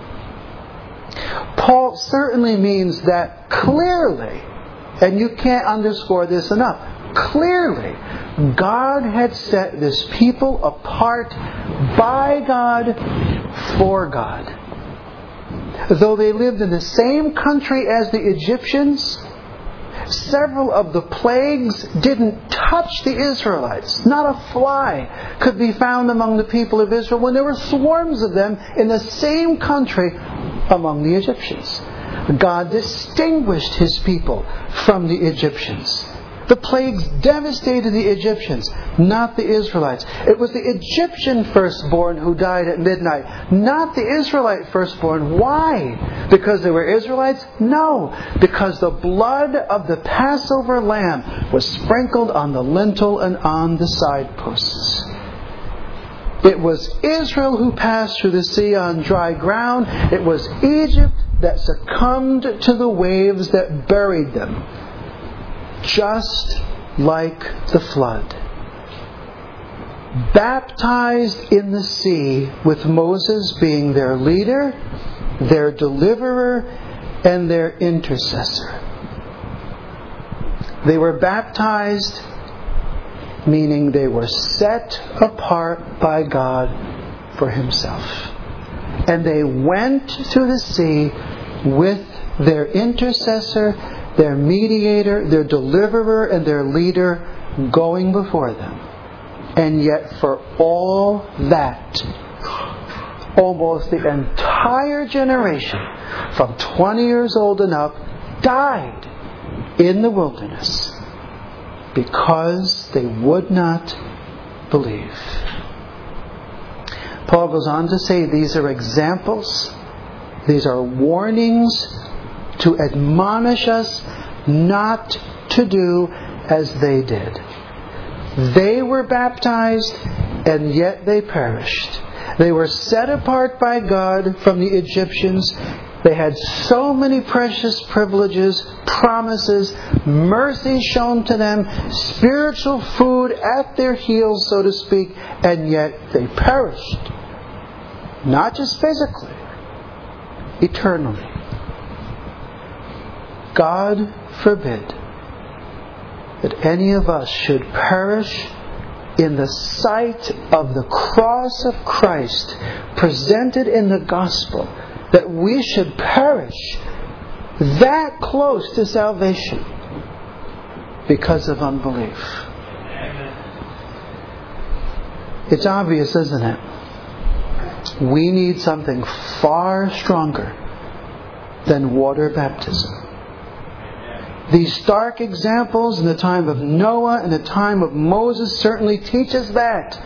Paul certainly means that clearly, and you can't underscore this enough, clearly God had set this people apart by God for God. Though they lived in the same country as the Egyptians, several of the plagues didn't touch the Israelites. Not a fly could be found among the people of Israel when there were swarms of them in the same country among the Egyptians. God distinguished His people from the Egyptians. The plagues devastated the Egyptians, not the Israelites. It was the Egyptian firstborn who died at midnight, not the Israelite firstborn. Why? Because they were Israelites? No. Because the blood of the Passover lamb was sprinkled on the lintel and on the side posts. It was Israel who passed through the sea on dry ground. It was Egypt that succumbed to the waves that buried them. Just like the flood. Baptized in the sea with Moses being their leader, their deliverer, and their intercessor. They were baptized, meaning they were set apart by God for Himself. And they went through the sea with their intercessor, their mediator, their deliverer, and their leader going before them. And yet for all that, almost the entire generation, from 20 years old and up, died in the wilderness because they would not believe. Paul goes on to say these are examples, these are warnings to admonish us not to do as they did. They were baptized, and yet they perished. They were set apart by God from the Egyptians. They had so many precious privileges, promises, mercy shown to them, spiritual food at their heels, so to speak, and yet they perished. Not just physically, eternally. God forbid that any of us should perish in the sight of the cross of Christ presented in the gospel, that we should perish that close to salvation because of unbelief. It's obvious, isn't it? We need something far stronger than water baptism. These stark examples in the time of Noah and the time of Moses certainly teach us that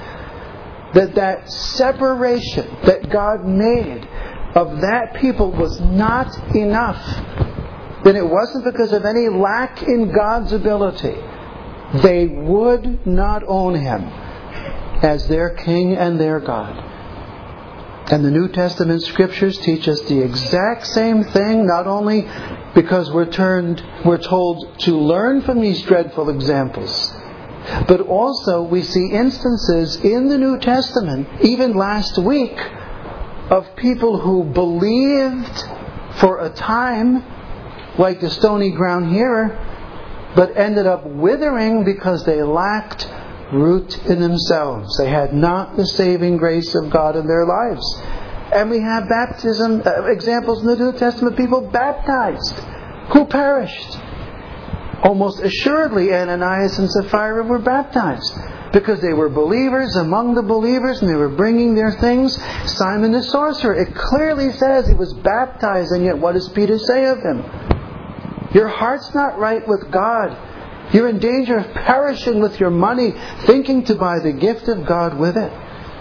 separation that God made of that people was not enough then it wasn't because of any lack in God's ability. They would not own Him as their King and their God. And the New Testament Scriptures teach us the exact same thing, not only because we're told to learn from these dreadful examples, but also we see instances in the New Testament, even last week, of people who believed for a time, like the stony ground hearer, but ended up withering because they lacked root in themselves. They had not the saving grace of God in their lives. And we have baptism examples in the New Testament, people baptized who perished. Almost assuredly Ananias and Sapphira were baptized because they were believers among the believers and they were bringing their things. Simon the sorcerer, it clearly says he was baptized, and yet what does Peter say of him? Your heart's not right with God. You're in danger of perishing with your money, thinking to buy the gift of God with it.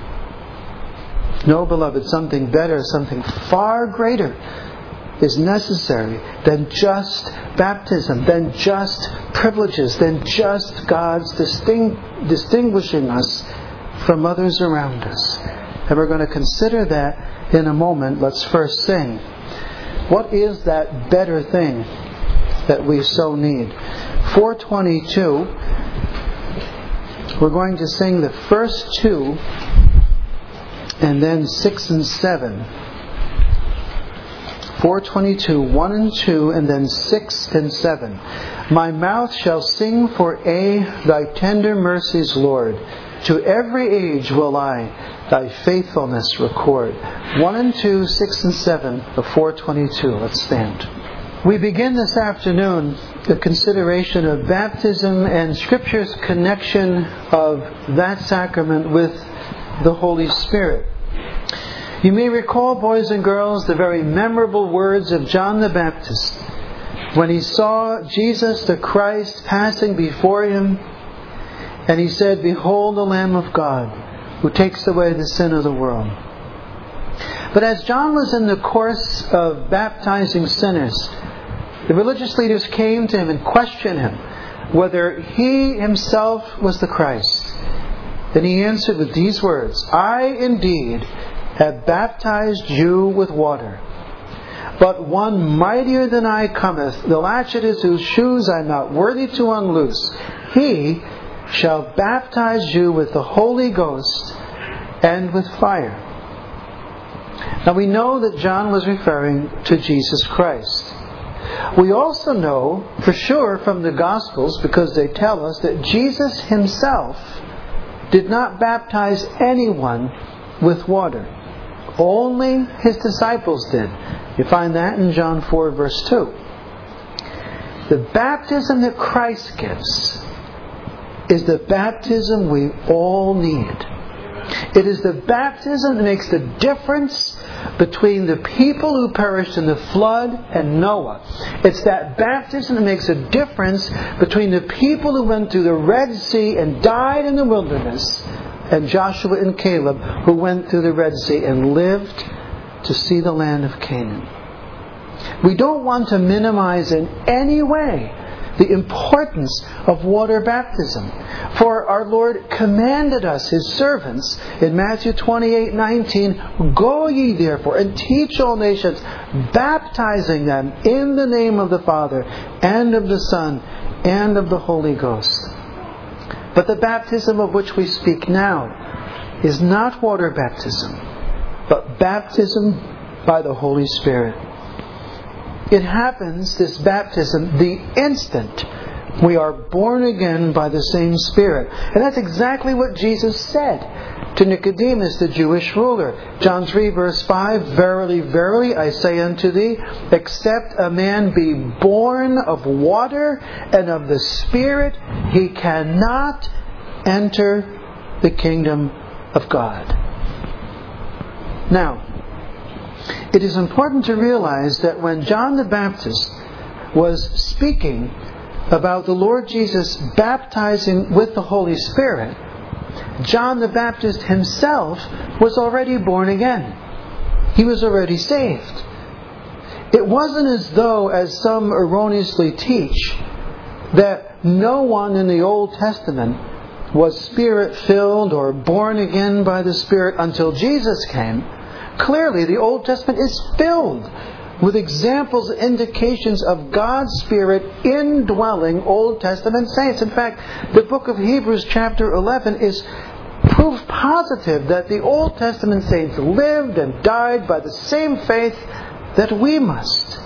No, beloved, something better, something far greater is necessary than just baptism, than just privileges, than just God's distinguishing us from others around us. And we're going to consider that in a moment. Let's first sing. What is that better thing that we so need? 422, we're going to sing the first two and then 6 and 7. 422, 1 and 2, and then 6 and 7. My mouth shall sing for aye thy tender mercies, Lord. To every age will I thy faithfulness record. 1 and 2, 6 and 7 of 422. Let's stand. We begin this afternoon the consideration of baptism and Scripture's connection of that sacrament with the Holy Spirit. You may recall, boys and girls, the very memorable words of John the Baptist when he saw Jesus the Christ passing before him, and he said, "Behold the Lamb of God who takes away the sin of the world." But as John was in the course of baptizing sinners, the religious leaders came to him and questioned him whether he himself was the Christ. Then he answered with these words, "I indeed have baptized you with water, but one mightier than I cometh, the latchet whose shoes I am not worthy to unloose. He shall baptize you with the Holy Ghost and with fire." Now we know that John was referring to Jesus Christ. We also know for sure from the Gospels, because they tell us that Jesus himself did not baptize anyone with water. Only his disciples did. You find that in John 4 verse 2. The baptism that Christ gives is the baptism we all need. It is the baptism that makes the difference between the people who perished in the flood and Noah. It's that baptism that makes a difference between the people who went through the Red Sea and died in the wilderness and Joshua and Caleb who went through the Red Sea and lived to see the land of Canaan. We don't want to minimize in any way the importance of water baptism. For our Lord commanded us, His servants, in Matthew 28:19, "Go ye therefore and teach all nations, baptizing them in the name of the Father and of the Son and of the Holy Ghost." But the baptism of which we speak now is not water baptism, but baptism by the Holy Spirit. It happens, this baptism, the instant we are born again by the same Spirit. And that's exactly what Jesus said to Nicodemus, the Jewish ruler. John 3 verse 5, "Verily, verily, I say unto thee, except a man be born of water and of the Spirit, he cannot enter the kingdom of God." Now, it is important to realize that when John the Baptist was speaking about the Lord Jesus baptizing with the Holy Spirit, John the Baptist himself was already born again. He was already saved. It wasn't as though, as some erroneously teach, that no one in the Old Testament was Spirit-filled or born again by the Spirit until Jesus came. Clearly, the Old Testament is filled with examples, indications of God's Spirit indwelling Old Testament saints. In fact, the book of Hebrews chapter 11 is proof positive that the Old Testament saints lived and died by the same faith that we must.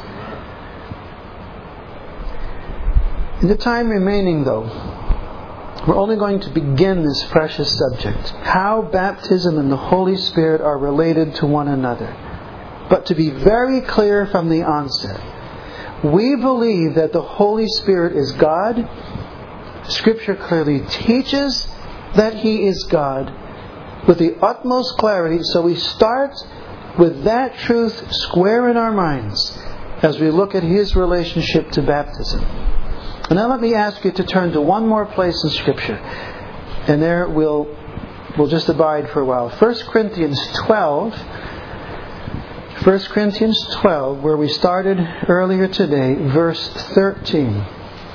In the time remaining, though, we're only going to begin this precious subject, how baptism and the Holy Spirit are related to one another. But to be very clear from the onset, we believe that the Holy Spirit is God. Scripture clearly teaches that He is God with the utmost clarity. So we start with that truth square in our minds as we look at His relationship to baptism. And now let me ask you to turn to one more place in Scripture. And there we'll just abide for a while. 1 Corinthians 12, where we started earlier today, verse 13.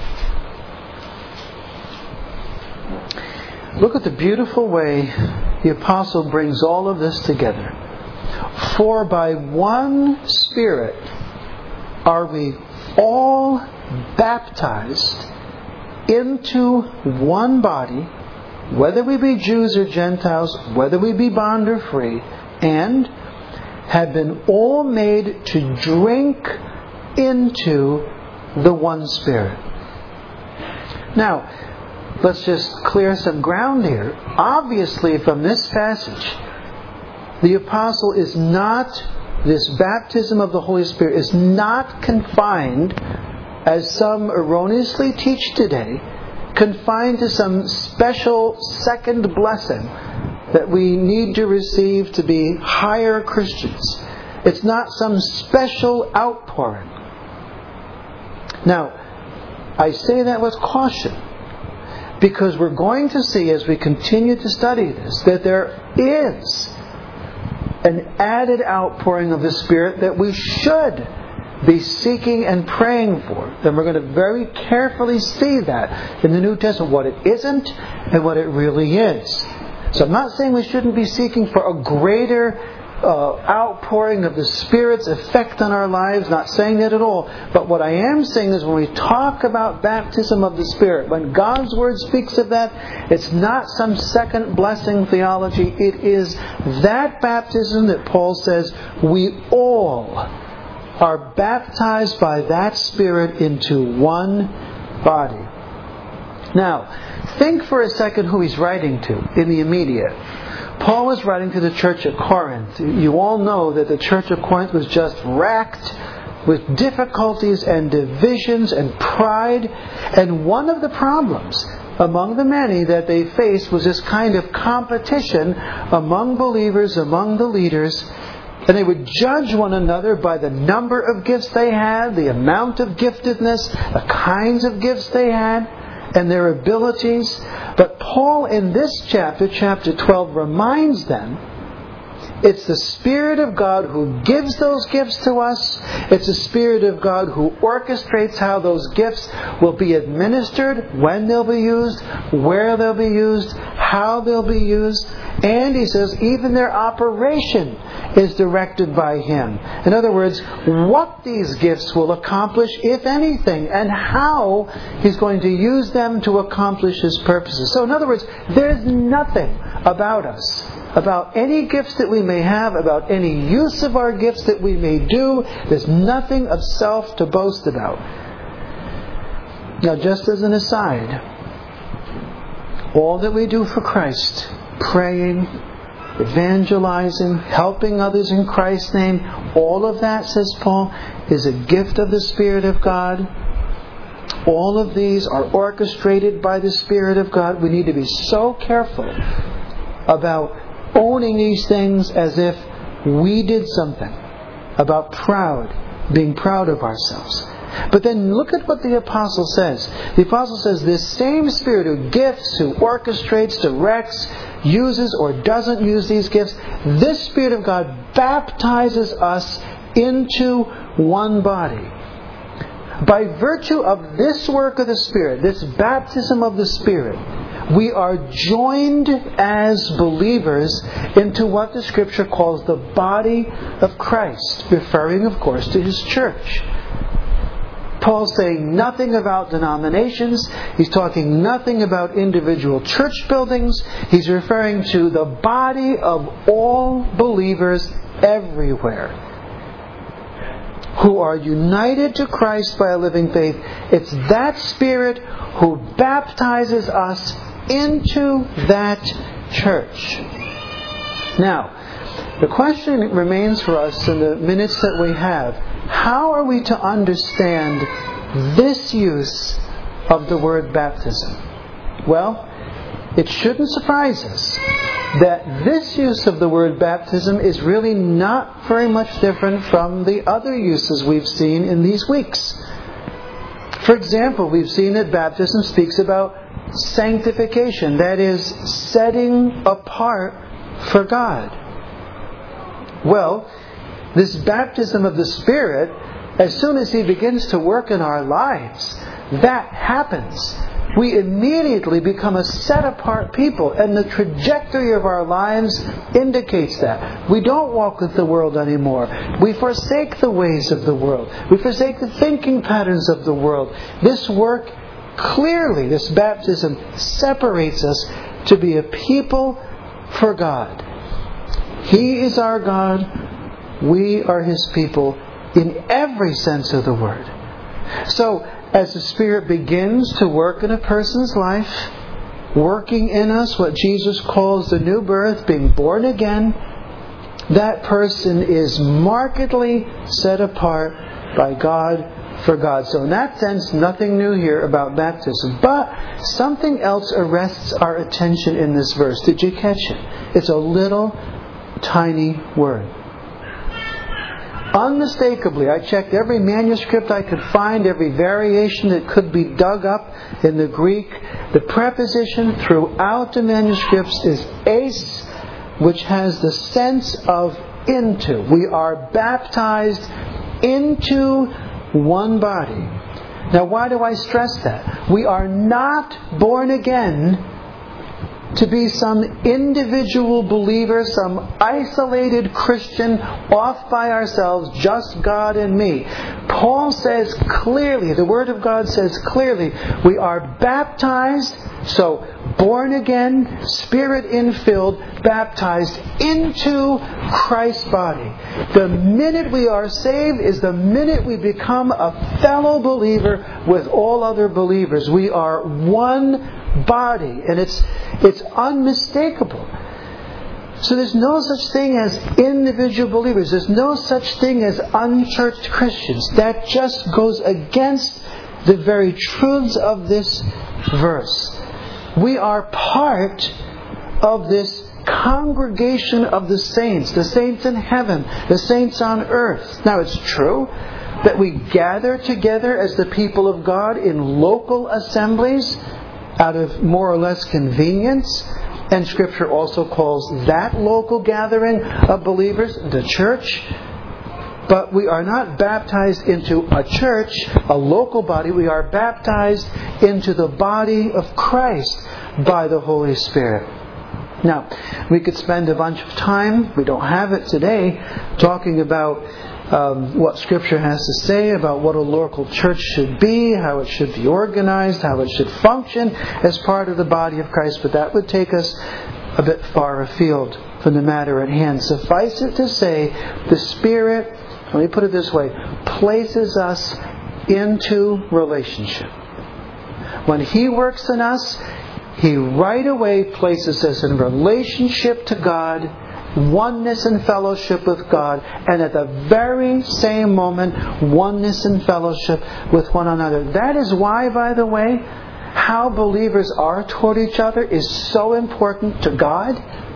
Look at the beautiful way the Apostle brings all of this together. For by one Spirit are we all baptized into one body, whether we be Jews or Gentiles, whether we be bond or free, and have been all made to drink into the one Spirit. Now, let's just clear some ground here. Obviously, from this passage, the Apostle is not, this baptism of the Holy Spirit is not confined, as some erroneously teach today, confined to some special second blessing that we need to receive to be higher Christians. It's not some special outpouring. Now, I say that with caution, because we're going to see as we continue to study this that there is an added outpouring of the Spirit that we should be seeking and praying for. And we're going to very carefully see that in the New Testament, what it isn't and what it really is. So I'm not saying we shouldn't be seeking for a greater outpouring of the Spirit's effect on our lives, not saying that at all. But what I am saying is when we talk about baptism of the Spirit, when God's Word speaks of that, it's not some second blessing theology. It is that baptism that Paul says we all are baptized by that Spirit into one body. Now, think for a second who he's writing to in the immediate. Paul was writing to the church at Corinth. You all know that the church of Corinth was just racked with difficulties and divisions and pride. And one of the problems among the many that they faced was this kind of competition among believers, among the leaders. And they would judge one another by the number of gifts they had, the amount of giftedness, the kinds of gifts they had, and their abilities. But Paul in this chapter 12, reminds them it's the Spirit of God who gives those gifts to us. It's the Spirit of God who orchestrates how those gifts will be administered, when they'll be used, where they'll be used, how they'll be used. And he says even their operation is directed by Him. In other words, what these gifts will accomplish, if anything, and how He's going to use them to accomplish His purposes. So in other words, there's nothing about us, about any gifts that we may have, about any use of our gifts that we may do. There's nothing of self to boast about. Now, just as an aside, all that we do for Christ, praying, evangelizing, helping others in Christ's name, all of that, says Paul, is a gift of the Spirit of God. All of these are orchestrated by the Spirit of God. We need to be so careful about owning these things as if we did something, about being proud of ourselves. But then look at what the Apostle says. The Apostle says this same Spirit who gifts, who orchestrates, directs, uses or doesn't use these gifts, this Spirit of God baptizes us into one body. By virtue of this work of the Spirit, this baptism of the Spirit, we are joined as believers into what the Scripture calls the body of Christ, referring, of course, to His church. Paul's saying nothing about denominations. He's talking nothing about individual church buildings. He's referring to the body of all believers everywhere who are united to Christ by a living faith. It's that Spirit who baptizes us into that church. Now, the question remains for us in the minutes that we have, how are we to understand this use of the word baptism? Well, it shouldn't surprise us that this use of the word baptism is really not very much different from the other uses we've seen in these weeks. For example, we've seen that baptism speaks about sanctification, that is, setting apart for God. Well, this baptism of the Spirit, as soon as He begins to work in our lives, that happens. We immediately become a set-apart people, and the trajectory of our lives indicates that. We don't walk with the world anymore. We forsake the ways of the world. We forsake the thinking patterns of the world. This work, clearly, this baptism separates us to be a people for God. He is our God. We are His people in every sense of the word. So, as the Spirit begins to work in a person's life, working in us what Jesus calls the new birth, being born again, that person is markedly set apart by God for God. So in that sense, nothing new here about baptism. But something else arrests our attention in this verse. Did you catch it? It's a little tiny word. Unmistakably, I checked every manuscript I could find, every variation that could be dug up in the Greek. The preposition throughout the manuscripts is eis, which has the sense of into. We are baptized into one body. Now, why do I stress that? We are not born again to be some individual believer, some isolated Christian off by ourselves, just God and me. Paul says clearly, the Word of God says clearly, we are baptized, so born again, Spirit infilled, baptized into Christ's body. The minute we are saved is the minute we become a fellow believer with all other believers. We are one body, and it's unmistakable. So there's no such thing as individual believers. There's no such thing as unchurched Christians. That just goes against the very truths of this verse. We are part of this congregation of the saints in heaven, the saints on earth. Now, it's true that we gather together as the people of God in local assemblies out of more or less convenience, and Scripture also calls that local gathering of believers the church. But we are not baptized into a church, a local body. We are baptized into the body of Christ by the Holy Spirit. Now, we could spend a bunch of time, we don't have it today, talking about what Scripture has to say about what a local church should be, how it should be organized, how it should function as part of the body of Christ, but that would take us a bit far afield from the matter at hand. Suffice it to say, the Spirit, let me put it this way, places us into relationship. When He works in us, He right away places us in relationship to God, oneness and fellowship with God, and at the very same moment, oneness and fellowship with one another. That is why, by the way, how believers are toward each other is so important to God.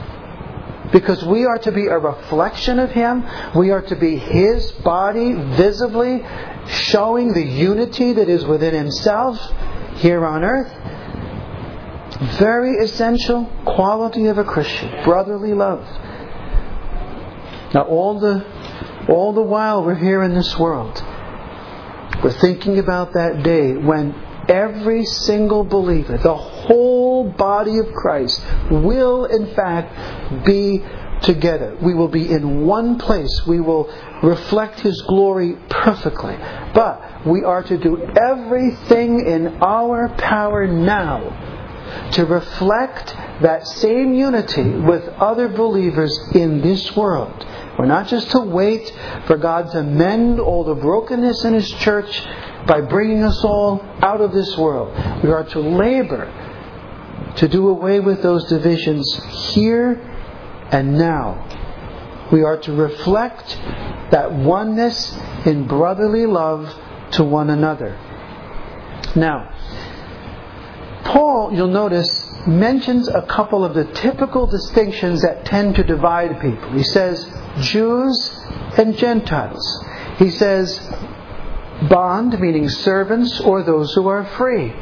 Because we are to be a reflection of Him. We are to be His body visibly, showing the unity that is within Himself here on earth. Very essential quality of a Christian, brotherly love. Now, all the All the while we're here in this world, we're thinking about that day when every single believer, the whole body of Christ, will in fact be together. We will be in one place. We will reflect His glory perfectly. But we are to do everything in our power now to reflect that same unity with other believers in this world. We're not just to wait for God to mend all the brokenness in His church by bringing us all out of this world. We are to labor to do away with those divisions here and now. We are to reflect that oneness in brotherly love to one another. Now, Paul, you'll notice, mentions a couple of the typical distinctions that tend to divide people. He says Jews and Gentiles. He says bond, meaning servants, or those who are free.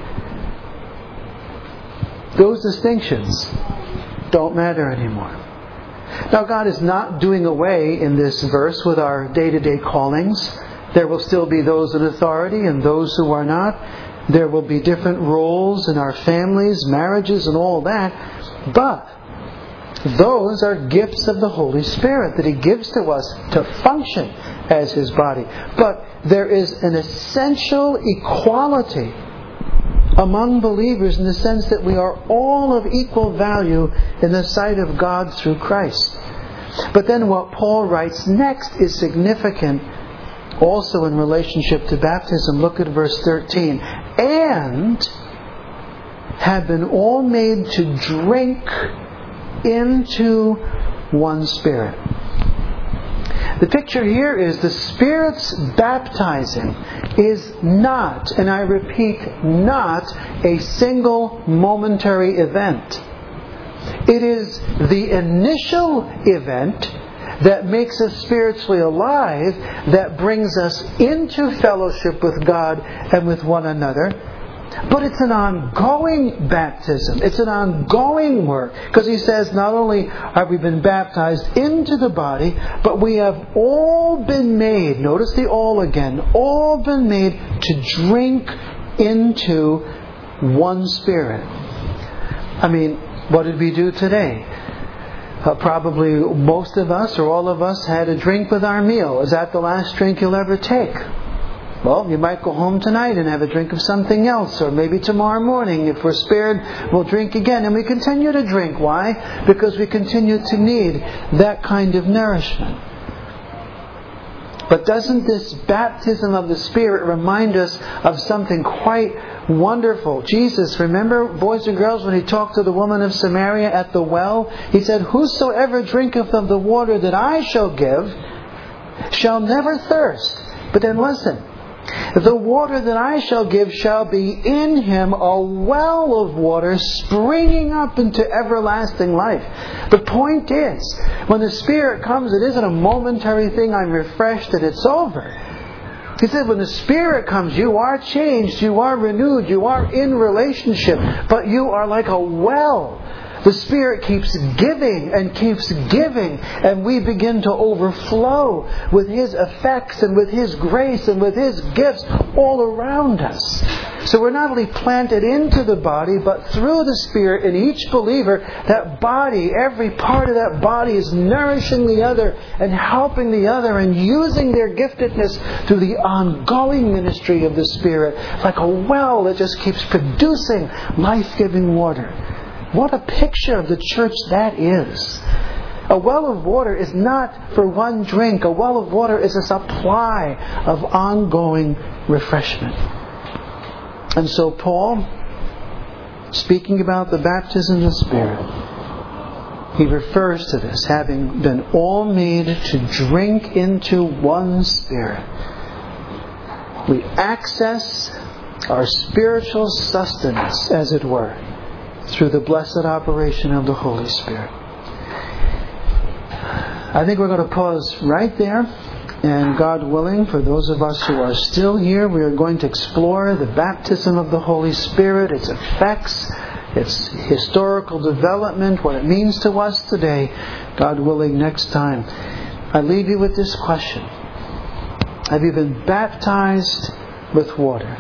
Those distinctions don't matter anymore. Now, God is not doing away in this verse with our day-to-day callings. There will still be those in authority and those who are not. There will be different roles in our families, marriages, and all that. But those are gifts of the Holy Spirit that He gives to us to function as His body. But there is an essential equality among believers in the sense that we are all of equal value in the sight of God through Christ. But then what Paul writes next is significant also in relationship to baptism. Look at verse 13. And have been all made to drink into one Spirit. The picture here is the Spirit's baptizing is not, and I repeat, not a single momentary event. It is the initial event that makes us spiritually alive, that brings us into fellowship with God and with one another. But it's an ongoing baptism. It's an ongoing work. Because he says not only have we been baptized into the body, but we have all been made, notice the all again, all been made to drink into one Spirit. I mean, what did we do today? Probably most of us or all of us had a drink with our meal. Is that the last drink you'll ever take? Well, you might go home tonight and have a drink of something else, or maybe tomorrow morning, if we're spared, we'll drink again. And we continue to drink. Why? Because we continue to need that kind of nourishment. But doesn't this baptism of the Spirit remind us of something quite wonderful? Jesus, remember, boys and girls, when He talked to the woman of Samaria at the well, He said, "Whosoever drinketh of the water that I shall give shall never thirst." But then listen, the water that I shall give shall be in him a well of water springing up into everlasting life. The point is, when the Spirit comes, it isn't a momentary thing, I'm refreshed and it's over. He said when the Spirit comes, you are changed, you are renewed, you are in relationship, but you are like a well. The Spirit keeps giving and keeps giving, and we begin to overflow with His effects and with His grace and with His gifts all around us. So we're not only planted into the body, but through the Spirit in each believer, that body, every part of that body is nourishing the other and helping the other and using their giftedness through the ongoing ministry of the Spirit, like a well that just keeps producing life-giving water. What a picture of the church that is. A well of water is not for one drink. A well of water is a supply of ongoing refreshment. And so Paul, speaking about the baptism of the Spirit, he refers to this, having been all made to drink into one Spirit. We access our spiritual sustenance, as it were, through the blessed operation of the Holy Spirit. I think we're going to pause right there, and God willing, for those of us who are still here, we are going to explore the baptism of the Holy Spirit, its effects, its historical development, what it means to us today. God willing, next time. I leave you with this question. Have you been baptized with water?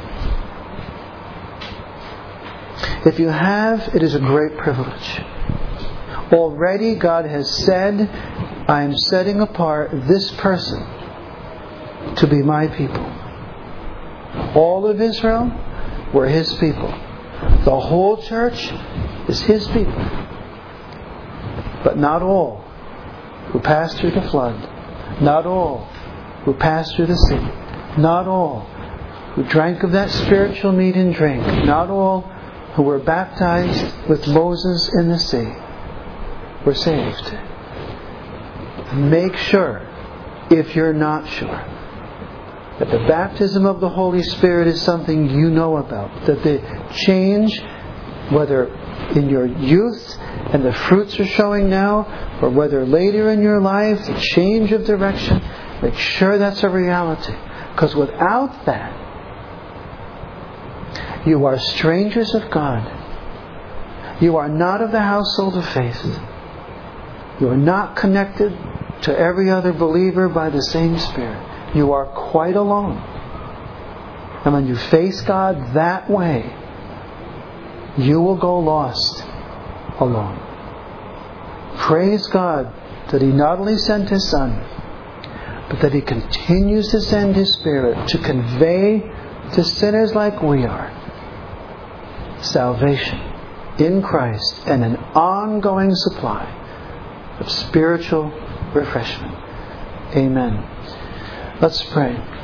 If you have, it is a great privilege. Already God has said, I am setting apart this person to be my people. All of Israel were His people. The whole church is His people. But not all who passed through the flood, not all who passed through the sea, not all who drank of that spiritual meat and drink, not all who were baptized with Moses in the sea were saved. Make sure, if you're not sure, that the baptism of the Holy Spirit is something you know about. That the change, whether in your youth and the fruits are showing now, or whether later in your life, the change of direction, make sure that's a reality. Because without that, you are strangers of God. You are not of the household of faith. You are not connected to every other believer by the same Spirit. You are quite alone. And when you face God that way, you will go lost alone. Praise God that He not only sent His Son, but that He continues to send His Spirit to convey to sinners like we are salvation in Christ and an ongoing supply of spiritual refreshment. Amen. Let's pray.